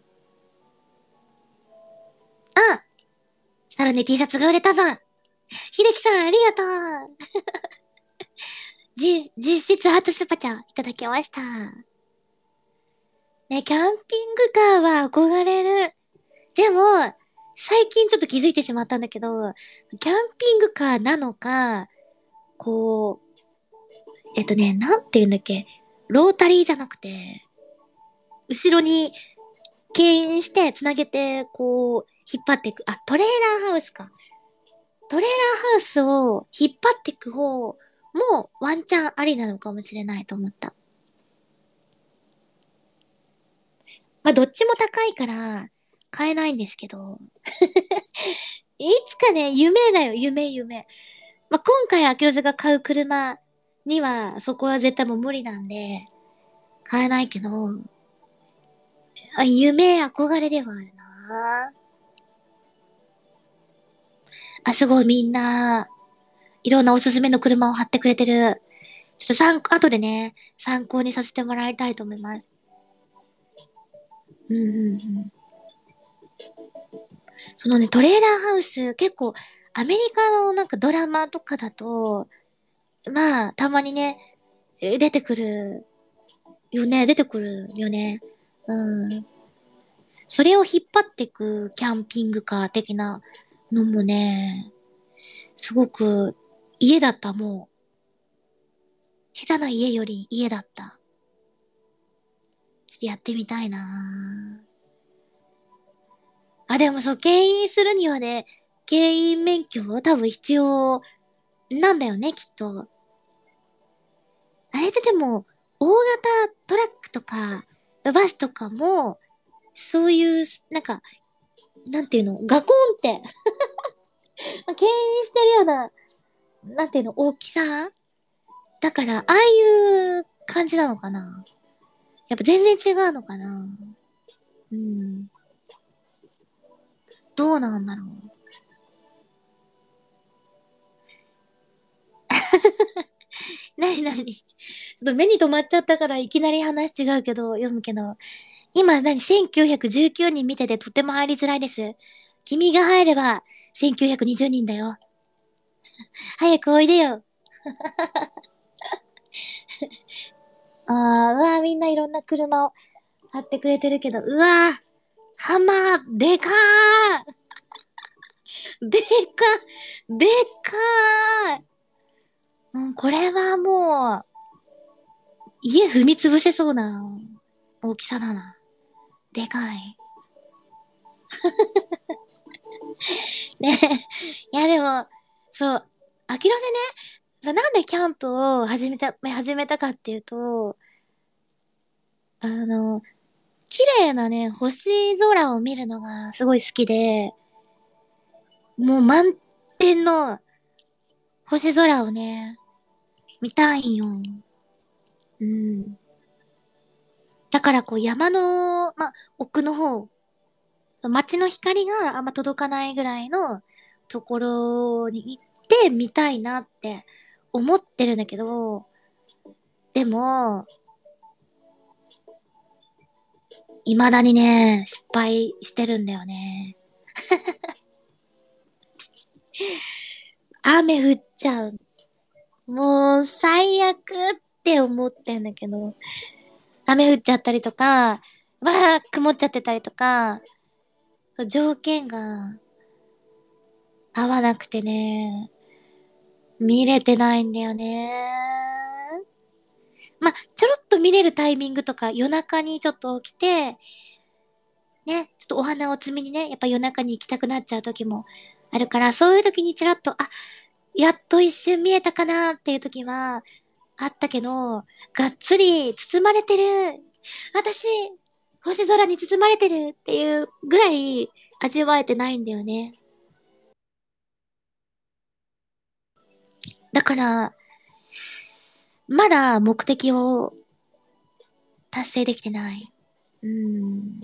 Speaker 1: あ、さらに T シャツが売れたぞ。秀樹さん、ありがとう。実質初スパチャいただきました。ね、キャンピングカーは憧れる。でも、最近ちょっと気づいてしまったんだけど、キャンピングカーなのか、こなんて言うんだっけ、ロータリーじゃなくて、後ろに牽引して繋げて、こう、引っ張っていく。あ、トレーラーハウスか。トレーラーハウスを引っ張っていく方もワンチャンありなのかもしれないと思った。まあ、どっちも高いから買えないんですけど、いつかね、夢だよ、夢。まあ、今回アキロズが買う車には、そこは絶対もう無理なんで、買えないけど、夢憧れではあるな。すごいみんな、いろんなおすすめの車を貼ってくれてる。ちょっと後でね、参考にさせてもらいたいと思います。うんうんうん。そのね、トレーラーハウス、結構、アメリカのなんかドラマとかだと、まあ、たまにね、出てくるよね、出てくるよね。うん。それを引っ張ってくキャンピングカー的なのもね、すごく家だった、もう。下手な家より家だった。ちょっとやってみたいな。でもそう、牽引するにはね、牽引免許多分必要なんだよね、きっと。あれってでも、大型トラックとか、バスとかも、そういう、なんか、なんていうの、ガコンって牽引してるような、なんていうの、大きさだから、ああいう感じなのかな。やっぱ全然違うのかな。うん。どうなんだろう。なになにちょっと目に留まっちゃったからいきなり話違うけど、読むけど。今1919人見ててとても入りづらいです。君が入れば1920人だよ。早くおいでよ。うわみんないろんな車を貼ってくれてるけど、うわハンマー、でかでかでかーうん、これはもう、家踏み潰せそうな大きさだな。でかい。ね。いやでも、そう、アキロでね、なんでキャンプを始めたかっていうと、あの、綺麗なね、星空を見るのがすごい好きで、もう満天の星空をね、見たいんよ。うん。だからこう山の、奥の方、街の光があんま届かないぐらいのところに行ってみたいなって思ってるんだけど、でも、未だにね、失敗してるんだよね。雨降っちゃう。もう、最悪って思ってんだけど、雨降っちゃったりとか、曇っちゃってたりとか、条件が合わなくてね、見れてないんだよね。ちょろっと見れるタイミングとか、夜中にちょっと起きて、ね、ちょっとお花を摘みにね、やっぱ夜中に行きたくなっちゃう時もあるから、そういう時にちらっと、やっと一瞬見えたかなっていう時は、あったけど、がっつり包まれてる。私、星空に包まれてるっていうぐらい味わえてないんだよね。だから、まだ目的を達成できてない。うーん。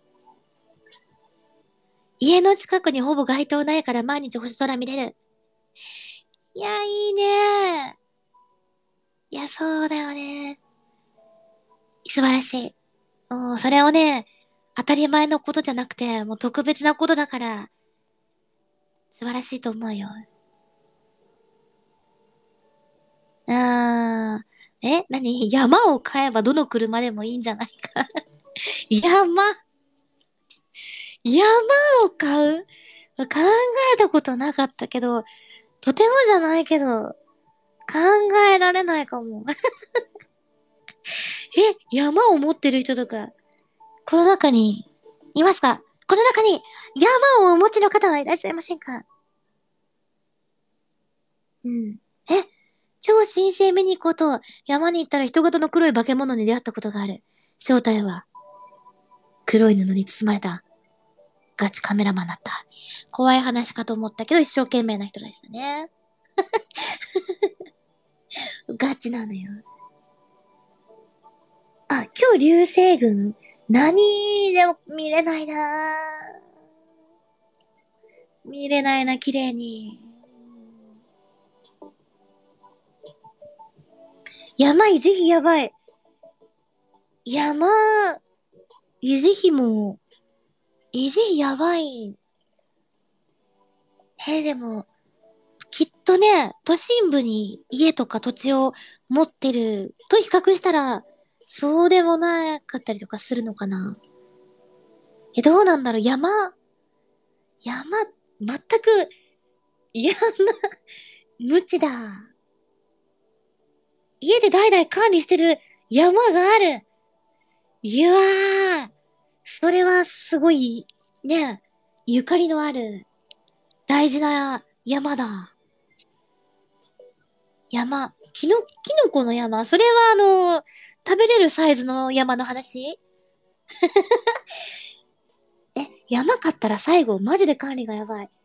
Speaker 1: 家の近くにほぼ街灯ないから毎日星空見れる。いや、いいね。いや、そうだよね。素晴らしい。もう、それをね、当たり前のことじゃなくて、もう特別なことだから、素晴らしいと思うよ。何山を買えばどの車でもいいんじゃないか山山を買う考えたことなかったけど、とてもじゃないけど、考えられないかも。山を持ってる人とか、この中に、いますかこの中に、山をお持ちの方はいらっしゃいませんか？うん。超新鮮見に行こうと、山に行ったら人型の黒い化け物に出会ったことがある。正体は、黒い布に包まれた、ガチカメラマンだった。怖い話かと思ったけど、一生懸命な人でしたね。 ガチなのよ。あ、今日流星群何でも見れないな。見れないな、綺麗に。山維持費やばい。山、維持費も、維持費やばい。でも、きっとね、都心部に家とか土地を持ってると比較したら、そうでもなかったりとかするのかな。どうなんだろう、山、全く、山、無知だ。家で代々管理してる山がある。いやー、それはすごい、ね、ゆかりのある、大事な山だ。キノコの山。それは食べれるサイズの山の話。山買ったら最後、マジで管理がやばい。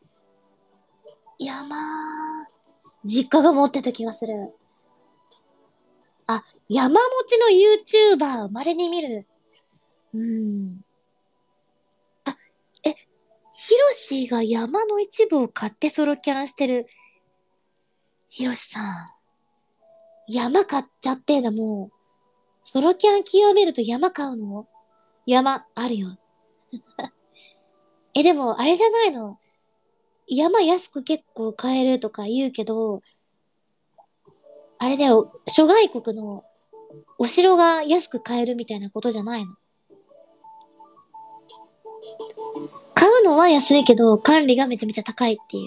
Speaker 1: 実家が持ってた気がする。あ、山持ちの YouTuber、稀に見る。うん。え、ヒロシが山の一部を買ってソロキャンしてる。ヒロシさん。山買っちゃってんだ、もう。ソロキャン極めると山買うの？山、あるよ。でも、あれじゃないの。山安く結構買えるとか言うけど、あれだよ、諸外国のお城が安く買えるみたいなことじゃないの。買うのは安いけど、管理がめちゃめちゃ高いっていう。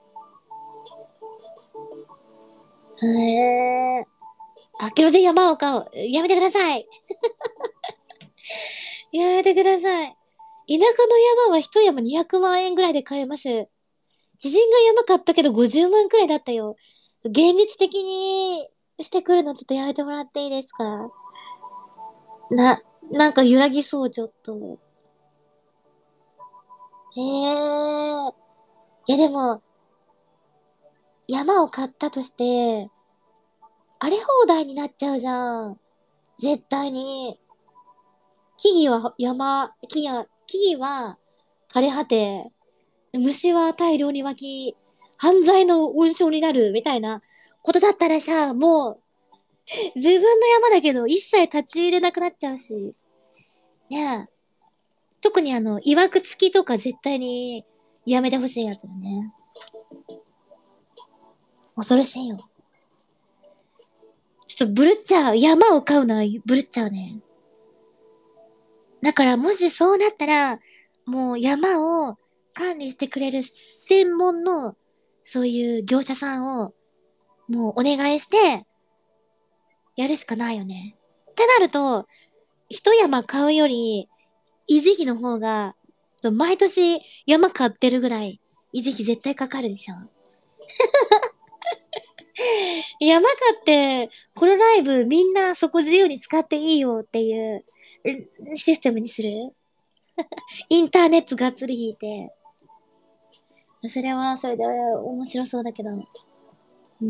Speaker 1: へえ。あけろで山を買う。やめてください。やめてください。田舎の山は一山200万円ぐらいで買えます。知人が山買ったけど50万くらいだったよ。現実的にしてくるのちょっとやめてもらっていいですか？な、なんか揺らぎそう、ちょっと。へえ。でも、山を買ったとして、荒れ放題になっちゃうじゃん。絶対に。木々は枯れ果て、虫は大量に湧き、犯罪の温床になるみたいなことだったらさ、もう、自分の山だけど一切立ち入れなくなっちゃうし。ねえ。特に曰く付きとか絶対にやめてほしいやつだね。恐ろしいよ。ちょっとブルっちゃう。山を買うのはブルっちゃうね。だからもしそうなったら、もう山を管理してくれる専門の、そういう業者さんを、もうお願いして、やるしかないよね。ってなると、一山買うより、維持費の方が、毎年山買ってるぐらい、維持費絶対かかるでしょ。山買って、このライブみんなそこ自由に使っていいよっていうシステムにする？インターネットがっつり引いて。それはそれで面白そうだけど。うん。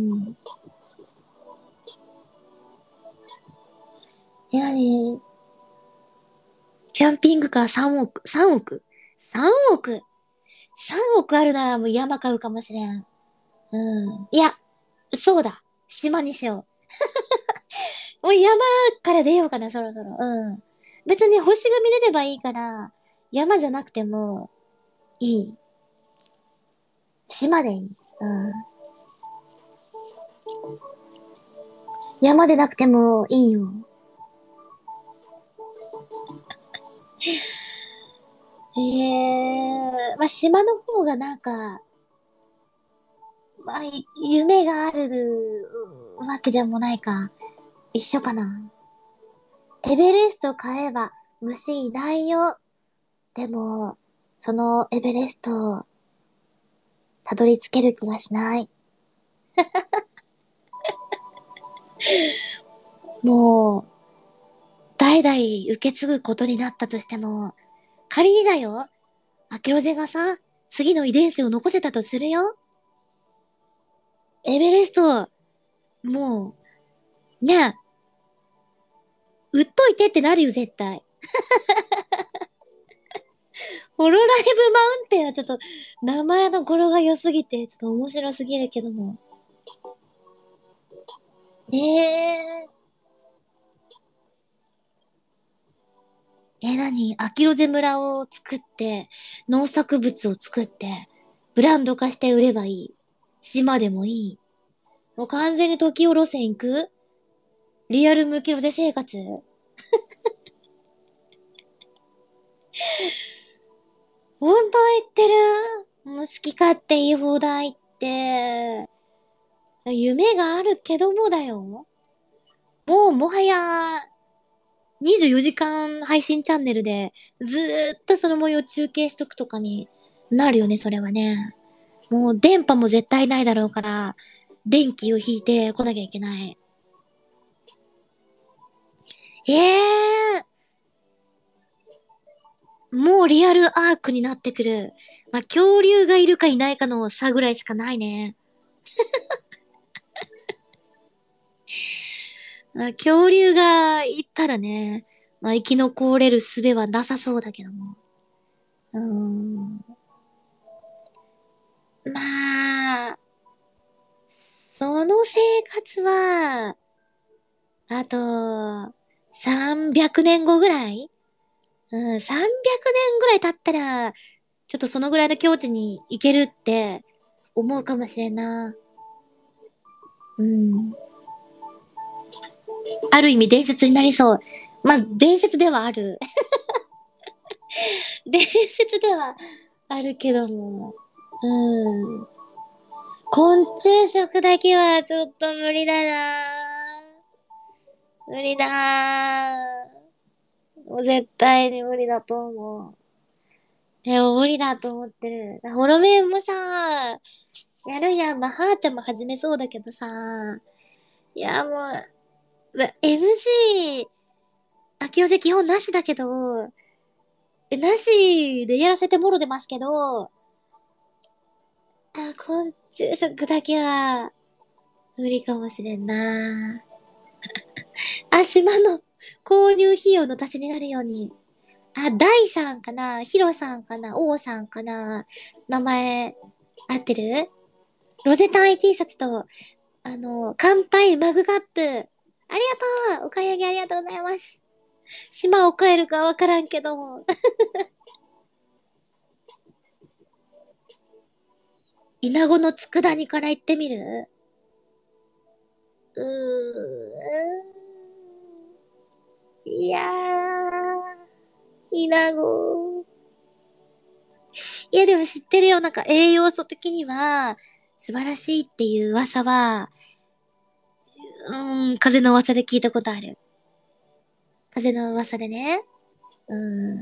Speaker 1: 何？キャンピングカー3億？ 3 億？ 3 億？ 3 億あるならもう山買うかもしれん。うん。いや、そうだ。島にしよう。もう山から出ようかな、そろそろ。うん。別に星が見れればいいから、山じゃなくてもいい。島でいい。うん。山でなくてもいいよ。まあ、島の方がなんか、まあ、夢があるわけでもないか。一緒かな。エベレスト買えば虫いないよ。でも、そのエベレスト、たどり着ける気がしない。もう、代々受け継ぐことになったとしても、仮にだよ、アケロゼがさ、次の遺伝子を残せたとするよ。エベレスト、もう、 ねえ、売っといてってなるよ、絶対。ホロライブマウンテンはちょっと、名前の語呂が良すぎて、ちょっと面白すぎるけども。え何秋ロゼ村を作って、農作物を作って、ブランド化して売ればいい。島でもいい。もう完全に時を路線行くリアルムキロゼ生活。本当言ってる。もう好き勝手言い放題って。夢があるけどもだよ。もうもはや、24時間配信チャンネルで、ずーっとその模様中継しとくとかになるよね、それはね。もう電波も絶対ないだろうから、電気を引いて来なきゃいけない。ええもうリアルアークになってくる。まあ、恐竜がいるかいないかの差ぐらいしかないね。まあ、恐竜がいたらね、まあ、生き残れる術はなさそうだけども。うーん。まあ、その生活は、あと、300年後ぐらい300年ぐらい経ったら、ちょっとそのぐらいの境地に行けるって思うかもしれんな。うん。ある意味伝説になりそう。まあ、伝説ではある。伝説ではあるけども。うん。昆虫食だけはちょっと無理だな無理だもう絶対に無理だと思う。無理だと思ってる。ホロメンもさ、やるやん。まあ、はーちゃんも始めそうだけどさ。いや、もう、NG、秋寄せ基本なしだけど、なしでやらせてもろてますけど、昆虫食だけは、無理かもしれんな。島の購入費用の足しになるように。大さんかなヒロさんかな王さんかな名前、合ってるロゼタン IT シャツと、乾杯マグカップ。ありがとうお買い上げありがとうございます。島を帰えるかわからんけど、稲子の佃煮から行ってみるういや稲子。いや、でも知ってるよ。なんか栄養素的には、素晴らしいっていう噂は、風の噂で聞いたことある。風の噂でね。うん。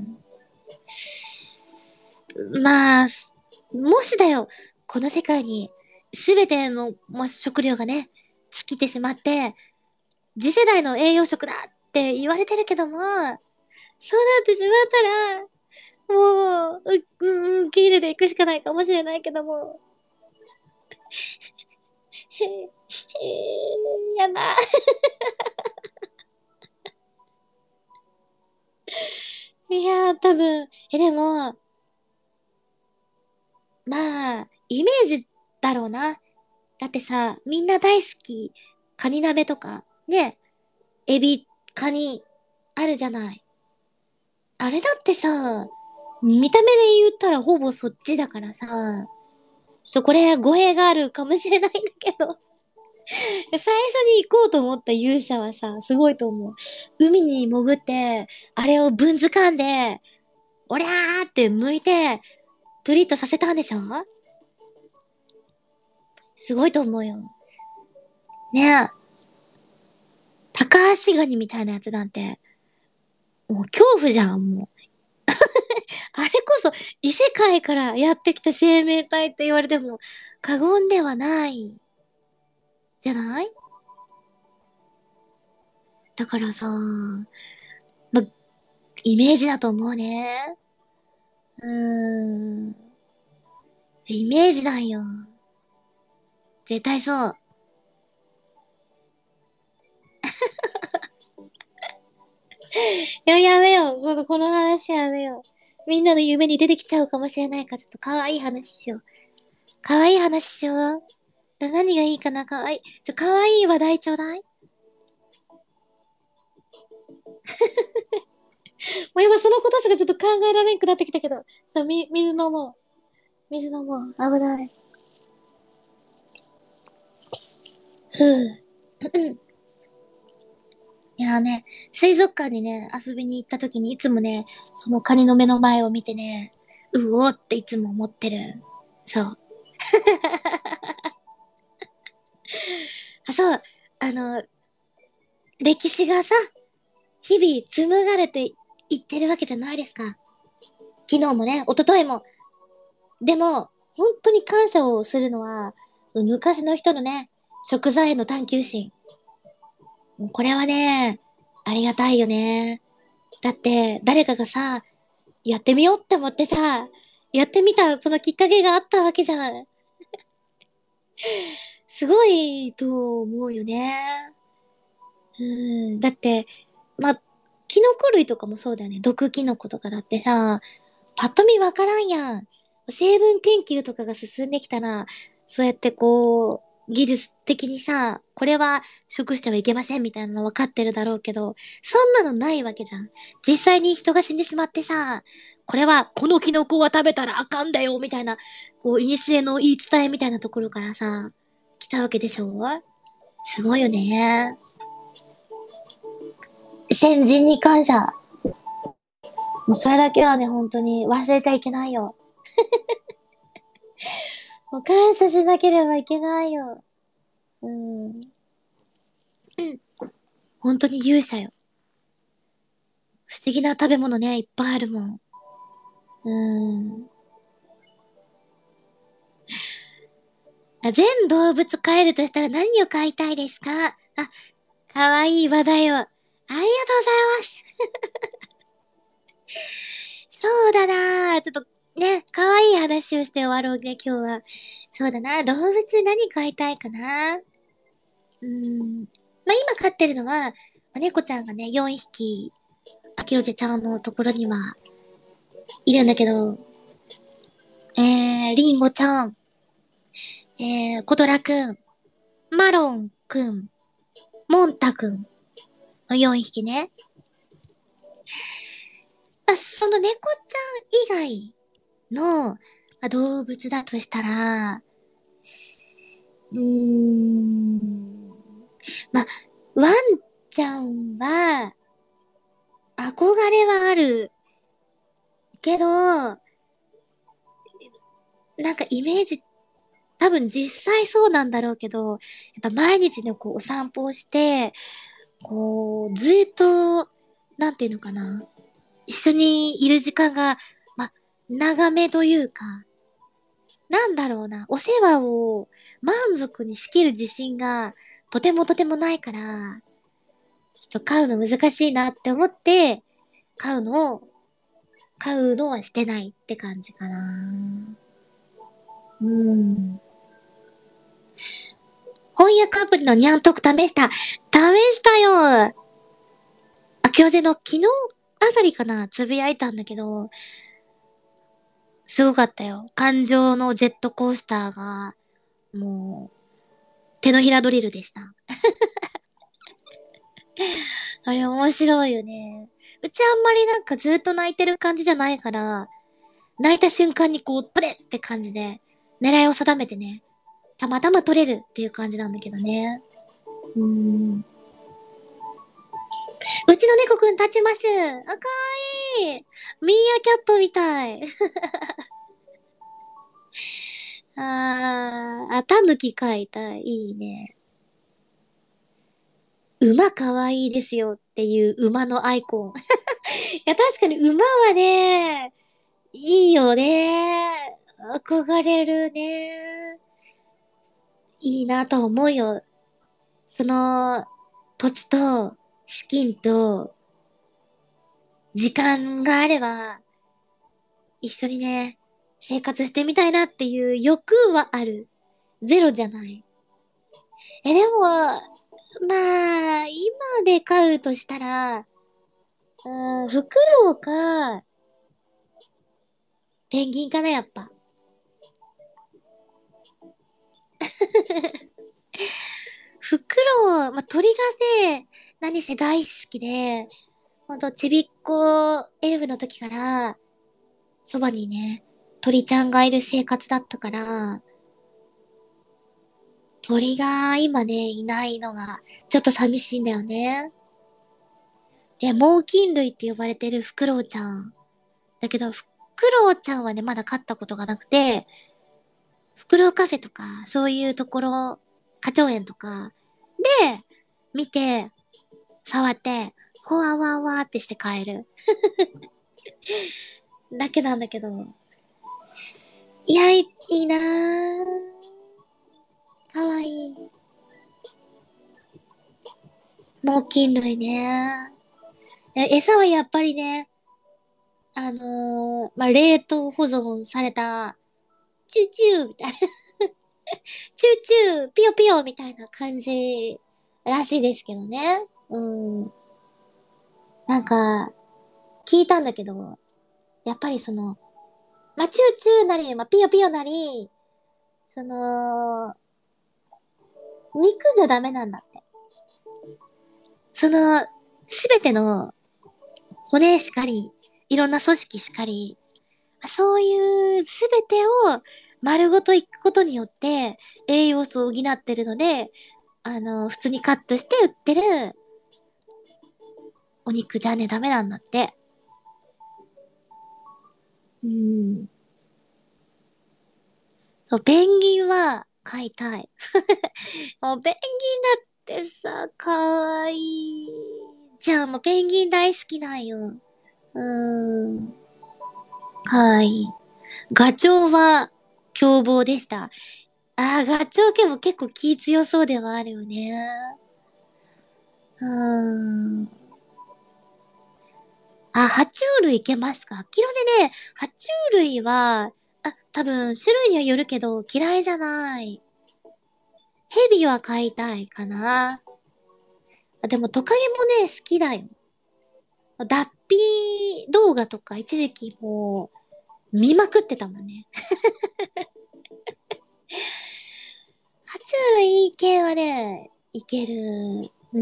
Speaker 1: まあ、もしだよ、この世界に、すべての、食料がね、尽きてしまって、次世代の栄養食だって言われてるけども、そうなってしまったら、もう、受け入れていくしかないかもしれないけども。やだ。いやー、多分、でも、まあ、イメージだろうな。だってさ、みんな大好き、カニ鍋とか、ね、エビ、カニ、あるじゃない。あれだってさ、見た目で言ったらほぼそっちだからさ、これ語弊があるかもしれないんだけど、最初に行こうと思った勇者はさ、すごいと思う。海に潜って、あれをぶんずかんで、おりゃーって剥いて、プリッとさせたんでしょすごいと思うよ。ねえ、タカアシガニみたいなやつなんて、もう恐怖じゃん、もう。あれこそ異世界からやってきた生命体って言われても過言ではない、じゃないだからさ、イメージだと思うね。うーん。イメージなんよ。絶対そう。 いや、やめよう。この話やめよう。みんなの夢に出てきちゃうかもしれないから、ちょっと可愛い話しよう。可愛い話しよう。何がいいかな、可愛い。可愛い話題ちょうだい。もう今そのことしかちょっと考えられんくなってきたけど。水飲もう。水飲もう。危ない。ふぅ。いやーね、水族館にね、遊びに行った時にいつもね、そのカニの目の前を見てね、うおーっていつも思ってる。そう。あ、そう。あの、歴史がさ、日々紡がれていってるわけじゃないですか。昨日もね、一昨日も。でも、本当に感謝をするのは、昔の人のね、食材への探求心。これはね、ありがたいよね。だって、誰かがさ、やってみようって思ってさ、やってみた、そのきっかけがあったわけじゃん。すごいと思うよね。だって、ま、キノコ類とかもそうだよね。毒キノコとかだってさ、パッと見わからんやん。成分研究とかが進んできたら、そうやってこう、技術的にさ、これは食してはいけませんみたいなの分かってるだろうけど、そんなのないわけじゃん。実際に人が死んでしまってさ、これは、このキノコは食べたらあかんだよ、みたいな、こう、古の言い伝えみたいなところからさ、来たわけでしょ？すごいよね。先人に感謝。もうそれだけはね、本当に忘れちゃいけないよ。もう感謝しなければいけないよ。うん。本当に勇者よ。不思議な食べ物ね、いっぱいあるもん。うん。全動物飼えるとしたら何を飼いたいですか？かわいい話題を。ありがとうございます。そうだなちょっとね、かわいい話をして終わろうね、今日は。そうだな動物何飼いたいかな。まあ、今飼ってるのは、猫ちゃんがね、4匹、アキロゼちゃんのところにはいるんだけど、リンゴちゃん、コトラくん、マロンくん、モンタくんの4匹ね。その猫ちゃん以外の動物だとしたら、うーん、まあ、ワンちゃんは、憧れはあるけど、なんかイメージ、多分実際そうなんだろうけど、やっぱ毎日ね、こうお散歩をして、こう、ずっと、なんていうのかな。一緒にいる時間が、ま、長めというか、なんだろうな。お世話を満足にしきる自信がとてもないから、ちょっと飼うの難しいなって思って、飼うのを、飼うのはしてないって感じかな。うん。翻訳アプリのニャントク試した。試したよ。あきろぜの昨日あたりかな、つぶやいたんだけど、すごかったよ。感情のジェットコースターが、もう、手のひらドリルでした。あれ面白いよね。うちあんまりなんかずっと泣いてる感じじゃないから、泣いた瞬間にこう、取れって感じで、狙いを定めてね、たまたま取れるっていう感じなんだけどね。うーん。うちの猫くん立ちます。あ、かわいい。ミーアキャットみたい。タヌキ飼いたい。いいね。馬かわいいですよっていう馬のアイコン。いや、確かに馬はね、いいよね。憧れるね。いいなと思うよ。その、土地と、資金と、時間があれば、一緒にね、生活してみたいなっていう欲はある。ゼロじゃない。でも、まあ、今で飼うとしたら、 フクロウか、ペンギンかな、やっぱ。フクロウ、まあ、鳥がね、何せ大好きで、ほんと、ちびっこエルフの時から、そばにね、鳥ちゃんがいる生活だったから、鳥が今ね、いないのが、ちょっと寂しいんだよね。で、猛禽類って呼ばれてるフクロウちゃん。だけど、フクロウちゃんはね、まだ飼ったことがなくて、フクロウカフェとか、そういうところ、花鳥園とか、で、見て、触って、ほわわわってして帰る。だけなんだけど。いや、いいなぁ。かわいい。猛禽類ね。餌はやっぱりね、まあ、冷凍保存された、チューチューみたいな、チューチュー、ピヨピヨみたいな感じらしいですけどね。うん。なんか、聞いたんだけど、やっぱりまあ、チューチューなり、まあ、ピヨピヨなり、その、肉じゃダメなんだって。すべての骨しかり、いろんな組織しかり、そういうすべてを丸ごといくことによって栄養素を補ってるので、普通にカットして売ってるお肉じゃね、ダメなんだって。うん。そう、ペンギンは飼いたい。もうペンギンだってさ、かわいい。じゃあもうペンギン大好きなんよ。ん。かわいい。ガチョウは凶暴でした。ガチョウも結構気強そうではあるよね。うーん。爬虫類いけますか？キロでね、爬虫類は、多分種類にはよるけど嫌いじゃない。ヘビは飼いたいかな。でもトカゲもね、好きだよ。脱皮動画とか一時期もう見まくってたもんね。爬虫類系はね、いける。うん。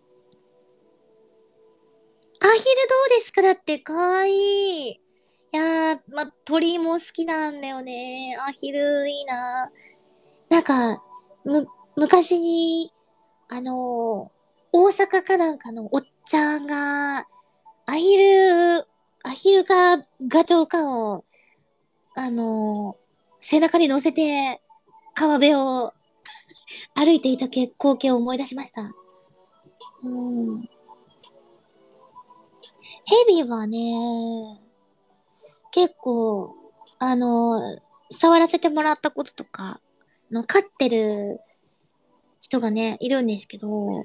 Speaker 1: アヒルどうですか？だってかわいい。いやー、鳥も好きなんだよね。アヒルいいな。なんか、む、昔に、大阪かなんかのおっちゃんが、アヒル、アヒルかガチョウかを、あの背中に乗せて、川辺を歩いていた光景を思い出しました。うん。ヘビはね、結構、あの、触らせてもらったこととか、飼ってる人がね、いるんですけど、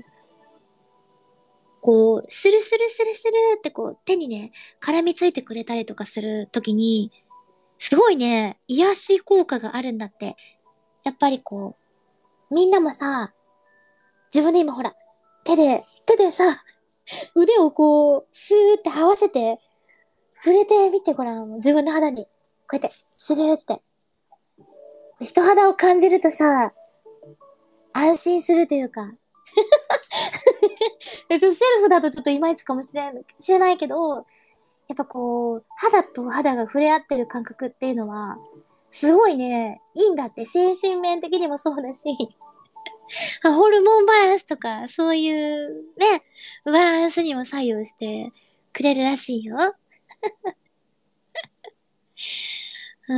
Speaker 1: こう、スルスルスルスルってこう、手にね、絡みついてくれたりとかするときに、すごいね、癒し効果があるんだって。やっぱりこう、みんなもさ、自分で今ほら、手でさ、腕をこう、スーって合わせて、触れてみてごらん。自分の肌に。こうやって、スルーって。人肌を感じるとさ、安心するというか、セルフだとちょっといまいちかもしれないけど、やっぱこう、肌と肌が触れ合ってる感覚っていうのは、すごいね、いいんだって。精神面的にもそうだし、ホルモンバランスとか、そういうね、バランスにも左右してくれるらしいよ。うん。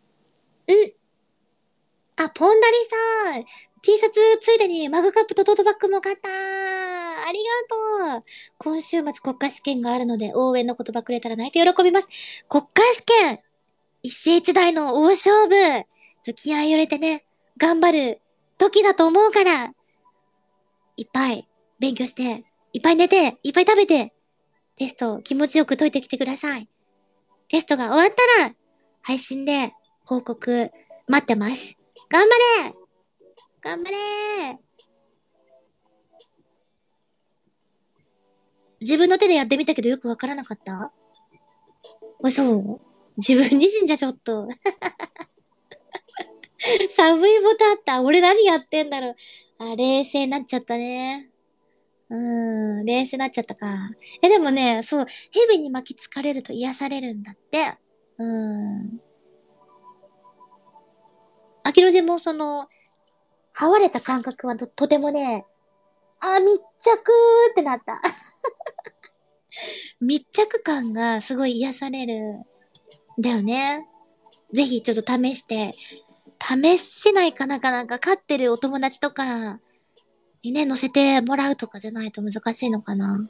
Speaker 1: ポンダリさん。T シャツついでにマグカップとトートバッグも買った。ありがとう。今週末国家試験があるので応援の言葉くれたら泣いて喜びます。国家試験一世一代の大勝負気合い入れてね、頑張る時だと思うから、いっぱい勉強して、いっぱい寝て、いっぱい食べて、テストを気持ちよく解いてきてください。テストが終わったら、配信で報告待ってます。頑張れ頑張れ自分の手でやってみたけどよくわからなかった？そう自分自身じゃちょっと寒いボタンあった。俺何やってんだろう。あ、冷静になっちゃったね。冷静になっちゃったか。でもね、そう、蛇に巻きつかれると癒されるんだって。アキロでも這われた感覚はとてもね、密着ってなった。密着感がすごい癒される。だよね。ぜひちょっと試して。試せないかなかなんか飼ってるお友達とかにね、乗せてもらうとかじゃないと難しいのかな。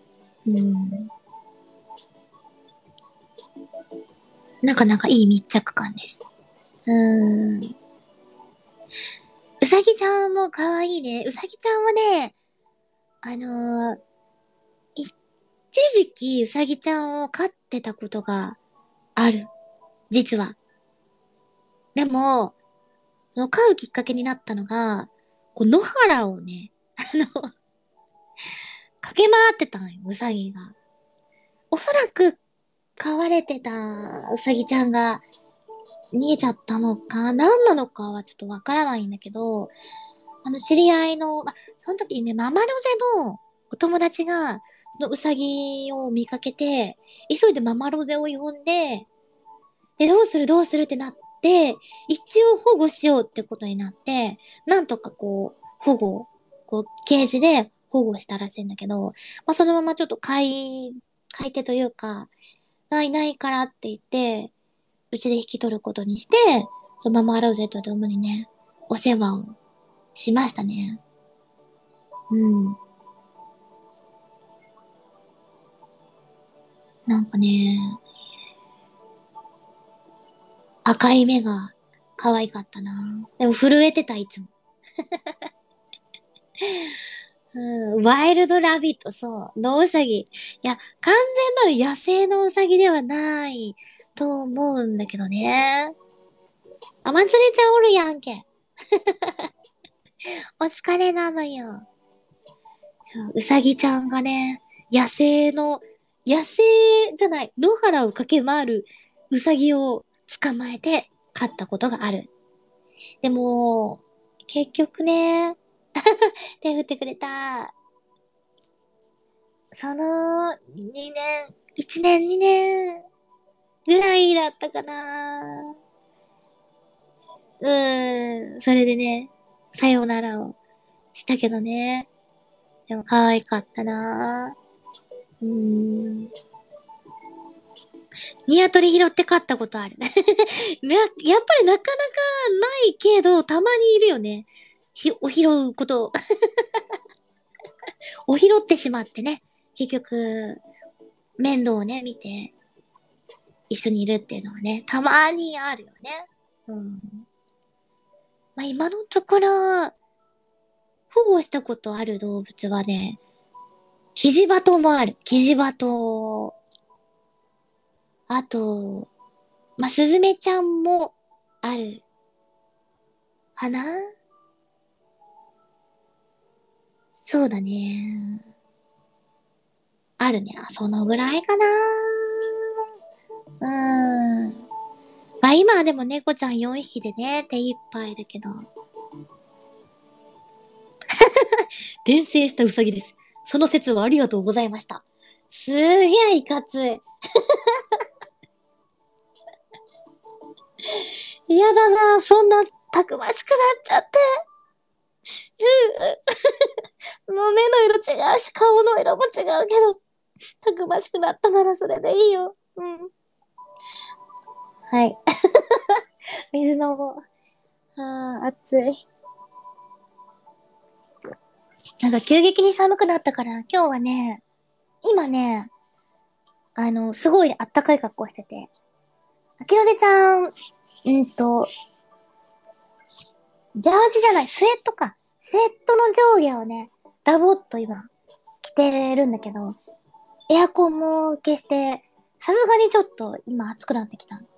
Speaker 1: なかなかいい密着感です。うさぎちゃんも可愛いね。うさぎちゃんはね、あのー一時期うさぎちゃんを飼ってたことがある。実は。でも、その飼うきっかけになったのが、野原をね、駆け回ってたんよ、うさぎが。おそらく飼われてたうさぎちゃんが逃げちゃったのか、何なのかはちょっとわからないんだけど、知り合いの、その時にね、ママロゼのお友達が、そのうさぎを見かけて、急いでママロゼを呼んで、どうするってなって、一応保護しようってことになって、なんとかケージで保護したらしいんだけど、そのままちょっと買い手というか、がいないからって言って、うちで引き取ることにして、そのママロゼと共にね、お世話をしましたね。うん。なんかね、赤い目が可愛かったな。でも震えてた、いつも。ワイルドラビット、そう、ノウサギ。いや、完全なる野生のウサギではないと思うんだけどね。あ、まつりちゃんおるやんけ。お疲れなのよ。そう、ウサギちゃんがね、野生じゃない、野原を駆け回るウサギを捕まえて飼ったことがある。でも、結局ね、手振ってくれた。1年、2年ぐらいだったかな。それでね、さよならをしたけどね。でも可愛かったな。ニワトリ拾って飼ったことある。やっぱりなかなかないけど、たまにいるよね。拾うことを。お拾ってしまってね。結局、面倒をね、見て、一緒にいるっていうのはね、たまにあるよね。うん。今のところ、保護したことある動物はね、キジバトもある。キジバト。あと、スズメちゃんもある。かな。そうだね。あるね。そのぐらいかな。今はでも猫ちゃん4匹でね、手一杯だけど。転生したウサギです。その説はありがとうございました。すげえいかつい。嫌だな、そんなたくましくなっちゃって。もう目の色違うし、顔の色も違うけど、たくましくなったならそれでいいよ。はい。水飲もう。暑い。なんか急激に寒くなったから、今日はね、今ね、すごいあったかい格好してて。あきろでちゃん、ジャージじゃない、スウェットか。スウェットの上下をね、ダボっと今、着てるんだけど、エアコンも消して、さすがにちょっと今暑くなってきた。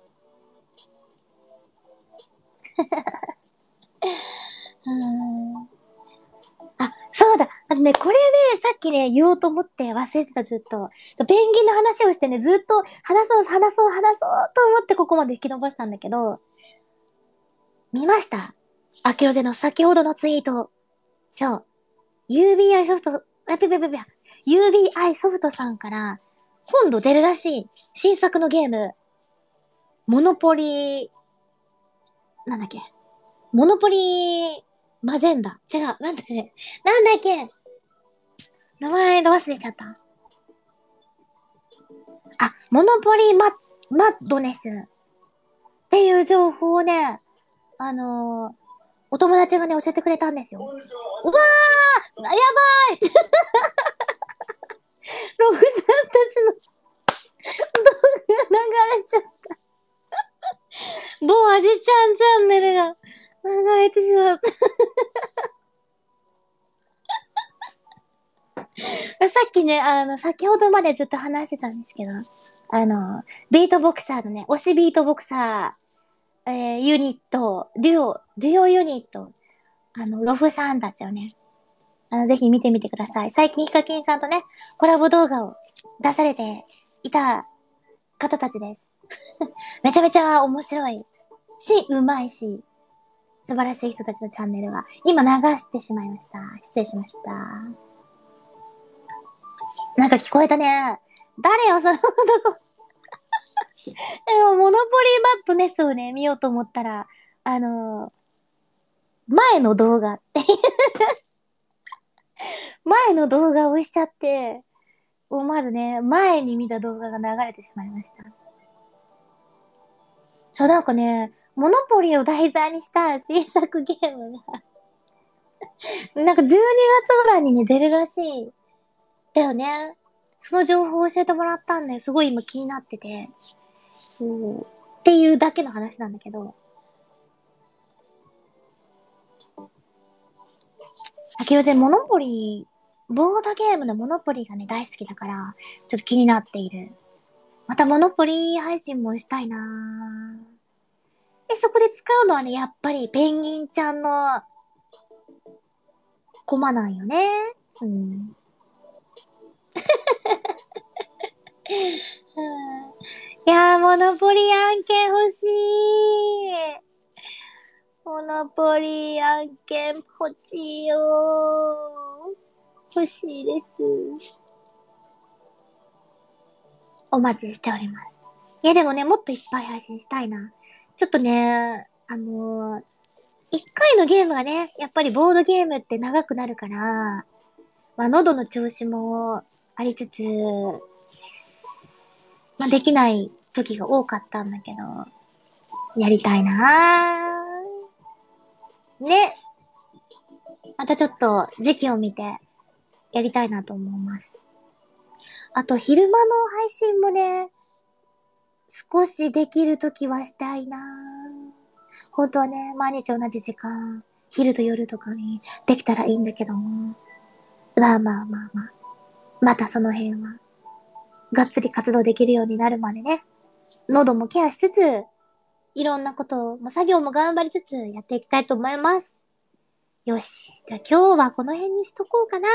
Speaker 1: うーん。そうだ。あとね、これね、さっきね、言おうと思って忘れてた、ずっと。ペンギンの話をしてね、ずっと話そうと思ってここまで引き伸ばしたんだけど、見ました？アキロゼの先ほどのツイート。そう。UBI ソフト、UBI ソフトさんから、今度出るらしい、新作のゲーム、モノポリー、なんだっけ、モノポリー、マジェンダ。違う、なんだね。なんだっけ、名前ど忘れちゃった。あ、モノポリーマッドネスっていう情報をね、あのーお友達がね、教えてくれたんですよ。うわー、やばいログさんたちの動画が流れちゃった。某アジちゃんチャンネルが流れてしまった。さっきね、先ほどまでずっと話してたんですけど、ビートボクサーのね、推しビートボクサー、ユニット、デュオユニット、ロフさんたちをね、ぜひ見てみてください。最近ヒカキンさんとね、コラボ動画を出されていた方たちです。めちゃめちゃ面白いし、うまいし、素晴らしい人たちのチャンネルは、今流してしまいました。失礼しました。なんか聞こえたね。誰よ、その男。でも、モノポリーマットネスをね、見ようと思ったら、前の動画って前の動画を押しちゃって、思わずね、前に見た動画が流れてしまいました。そう、なんかね、モノポリーを題材にした新作ゲームがなんか12月ぐらいにね、出るらしい。だよね。その情報を教えてもらったんで、すごい今気になってて。そう。っていうだけの話なんだけど。あきろぜモノポリー、ボードゲームのモノポリーがね、大好きだから、ちょっと気になっている。またモノポリー配信もしたいなぁ。で、そこで使うのはね、やっぱりペンギンちゃんのコマなんよね。うん。いやー、モノポリ案件欲しい。モノポリ案件欲しいよー。欲しいです。お待ちしております。いや、でもね、もっといっぱい配信したいな。ちょっとね、一回のゲームがね、やっぱりボードゲームって長くなるから、まあ、喉の調子もありつつ、まあ、できない時が多かったんだけど、やりたいなぁ。ね。またちょっと時期を見てやりたいなと思います。あと、昼間の配信もね、少しできる時はしたいなぁ。本当はね、毎日同じ時間、昼と夜とかにできたらいいんだけども。まあ。またその辺は、がっつり活動できるようになるまでね、喉もケアしつつ、いろんなことを、作業も頑張りつつやっていきたいと思います。よし。じゃあ今日はこの辺にしとこうかな。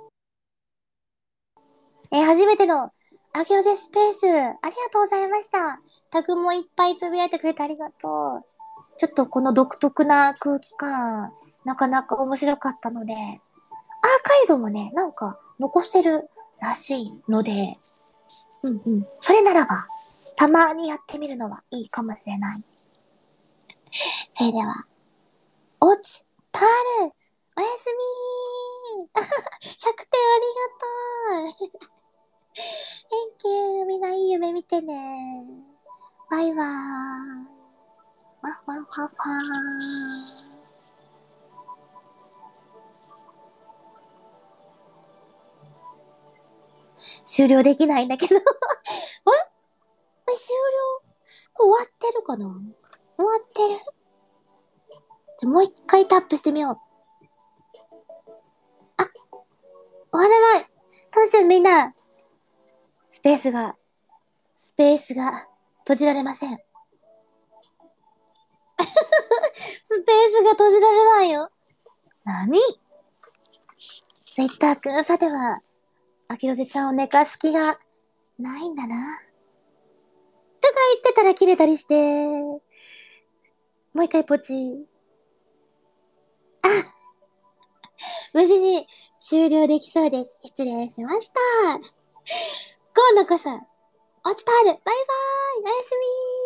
Speaker 1: 初めてのアキロゼスペース、ありがとうございました。タグもいっぱいつぶやいてくれてありがとう。ちょっとこの独特な空気感、なかなか面白かったので、アーカイブもね、なんか残せるらしいので、それならば、たまにやってみるのはいいかもしれない。それでは、おつ、たる、おやすみー100点ありがとうThank you! みんないい夢見てねバイバーイわっわっわっわー終了できないんだけどこれ終了これ終わってるかな終わってるじゃ、もう一回タップしてみよう。あ、終わらないどうしようみんな。スペースが閉じられません。スペースが閉じられないよ。何そツイッターくんさては、あきろぜちゃんを寝かす気がないんだな。とか言ってたら切れたりして、もう一回ポチ。無事に終了できそうです。失礼しました。今度こそ、お伝える。バイバーイ。おやすみー。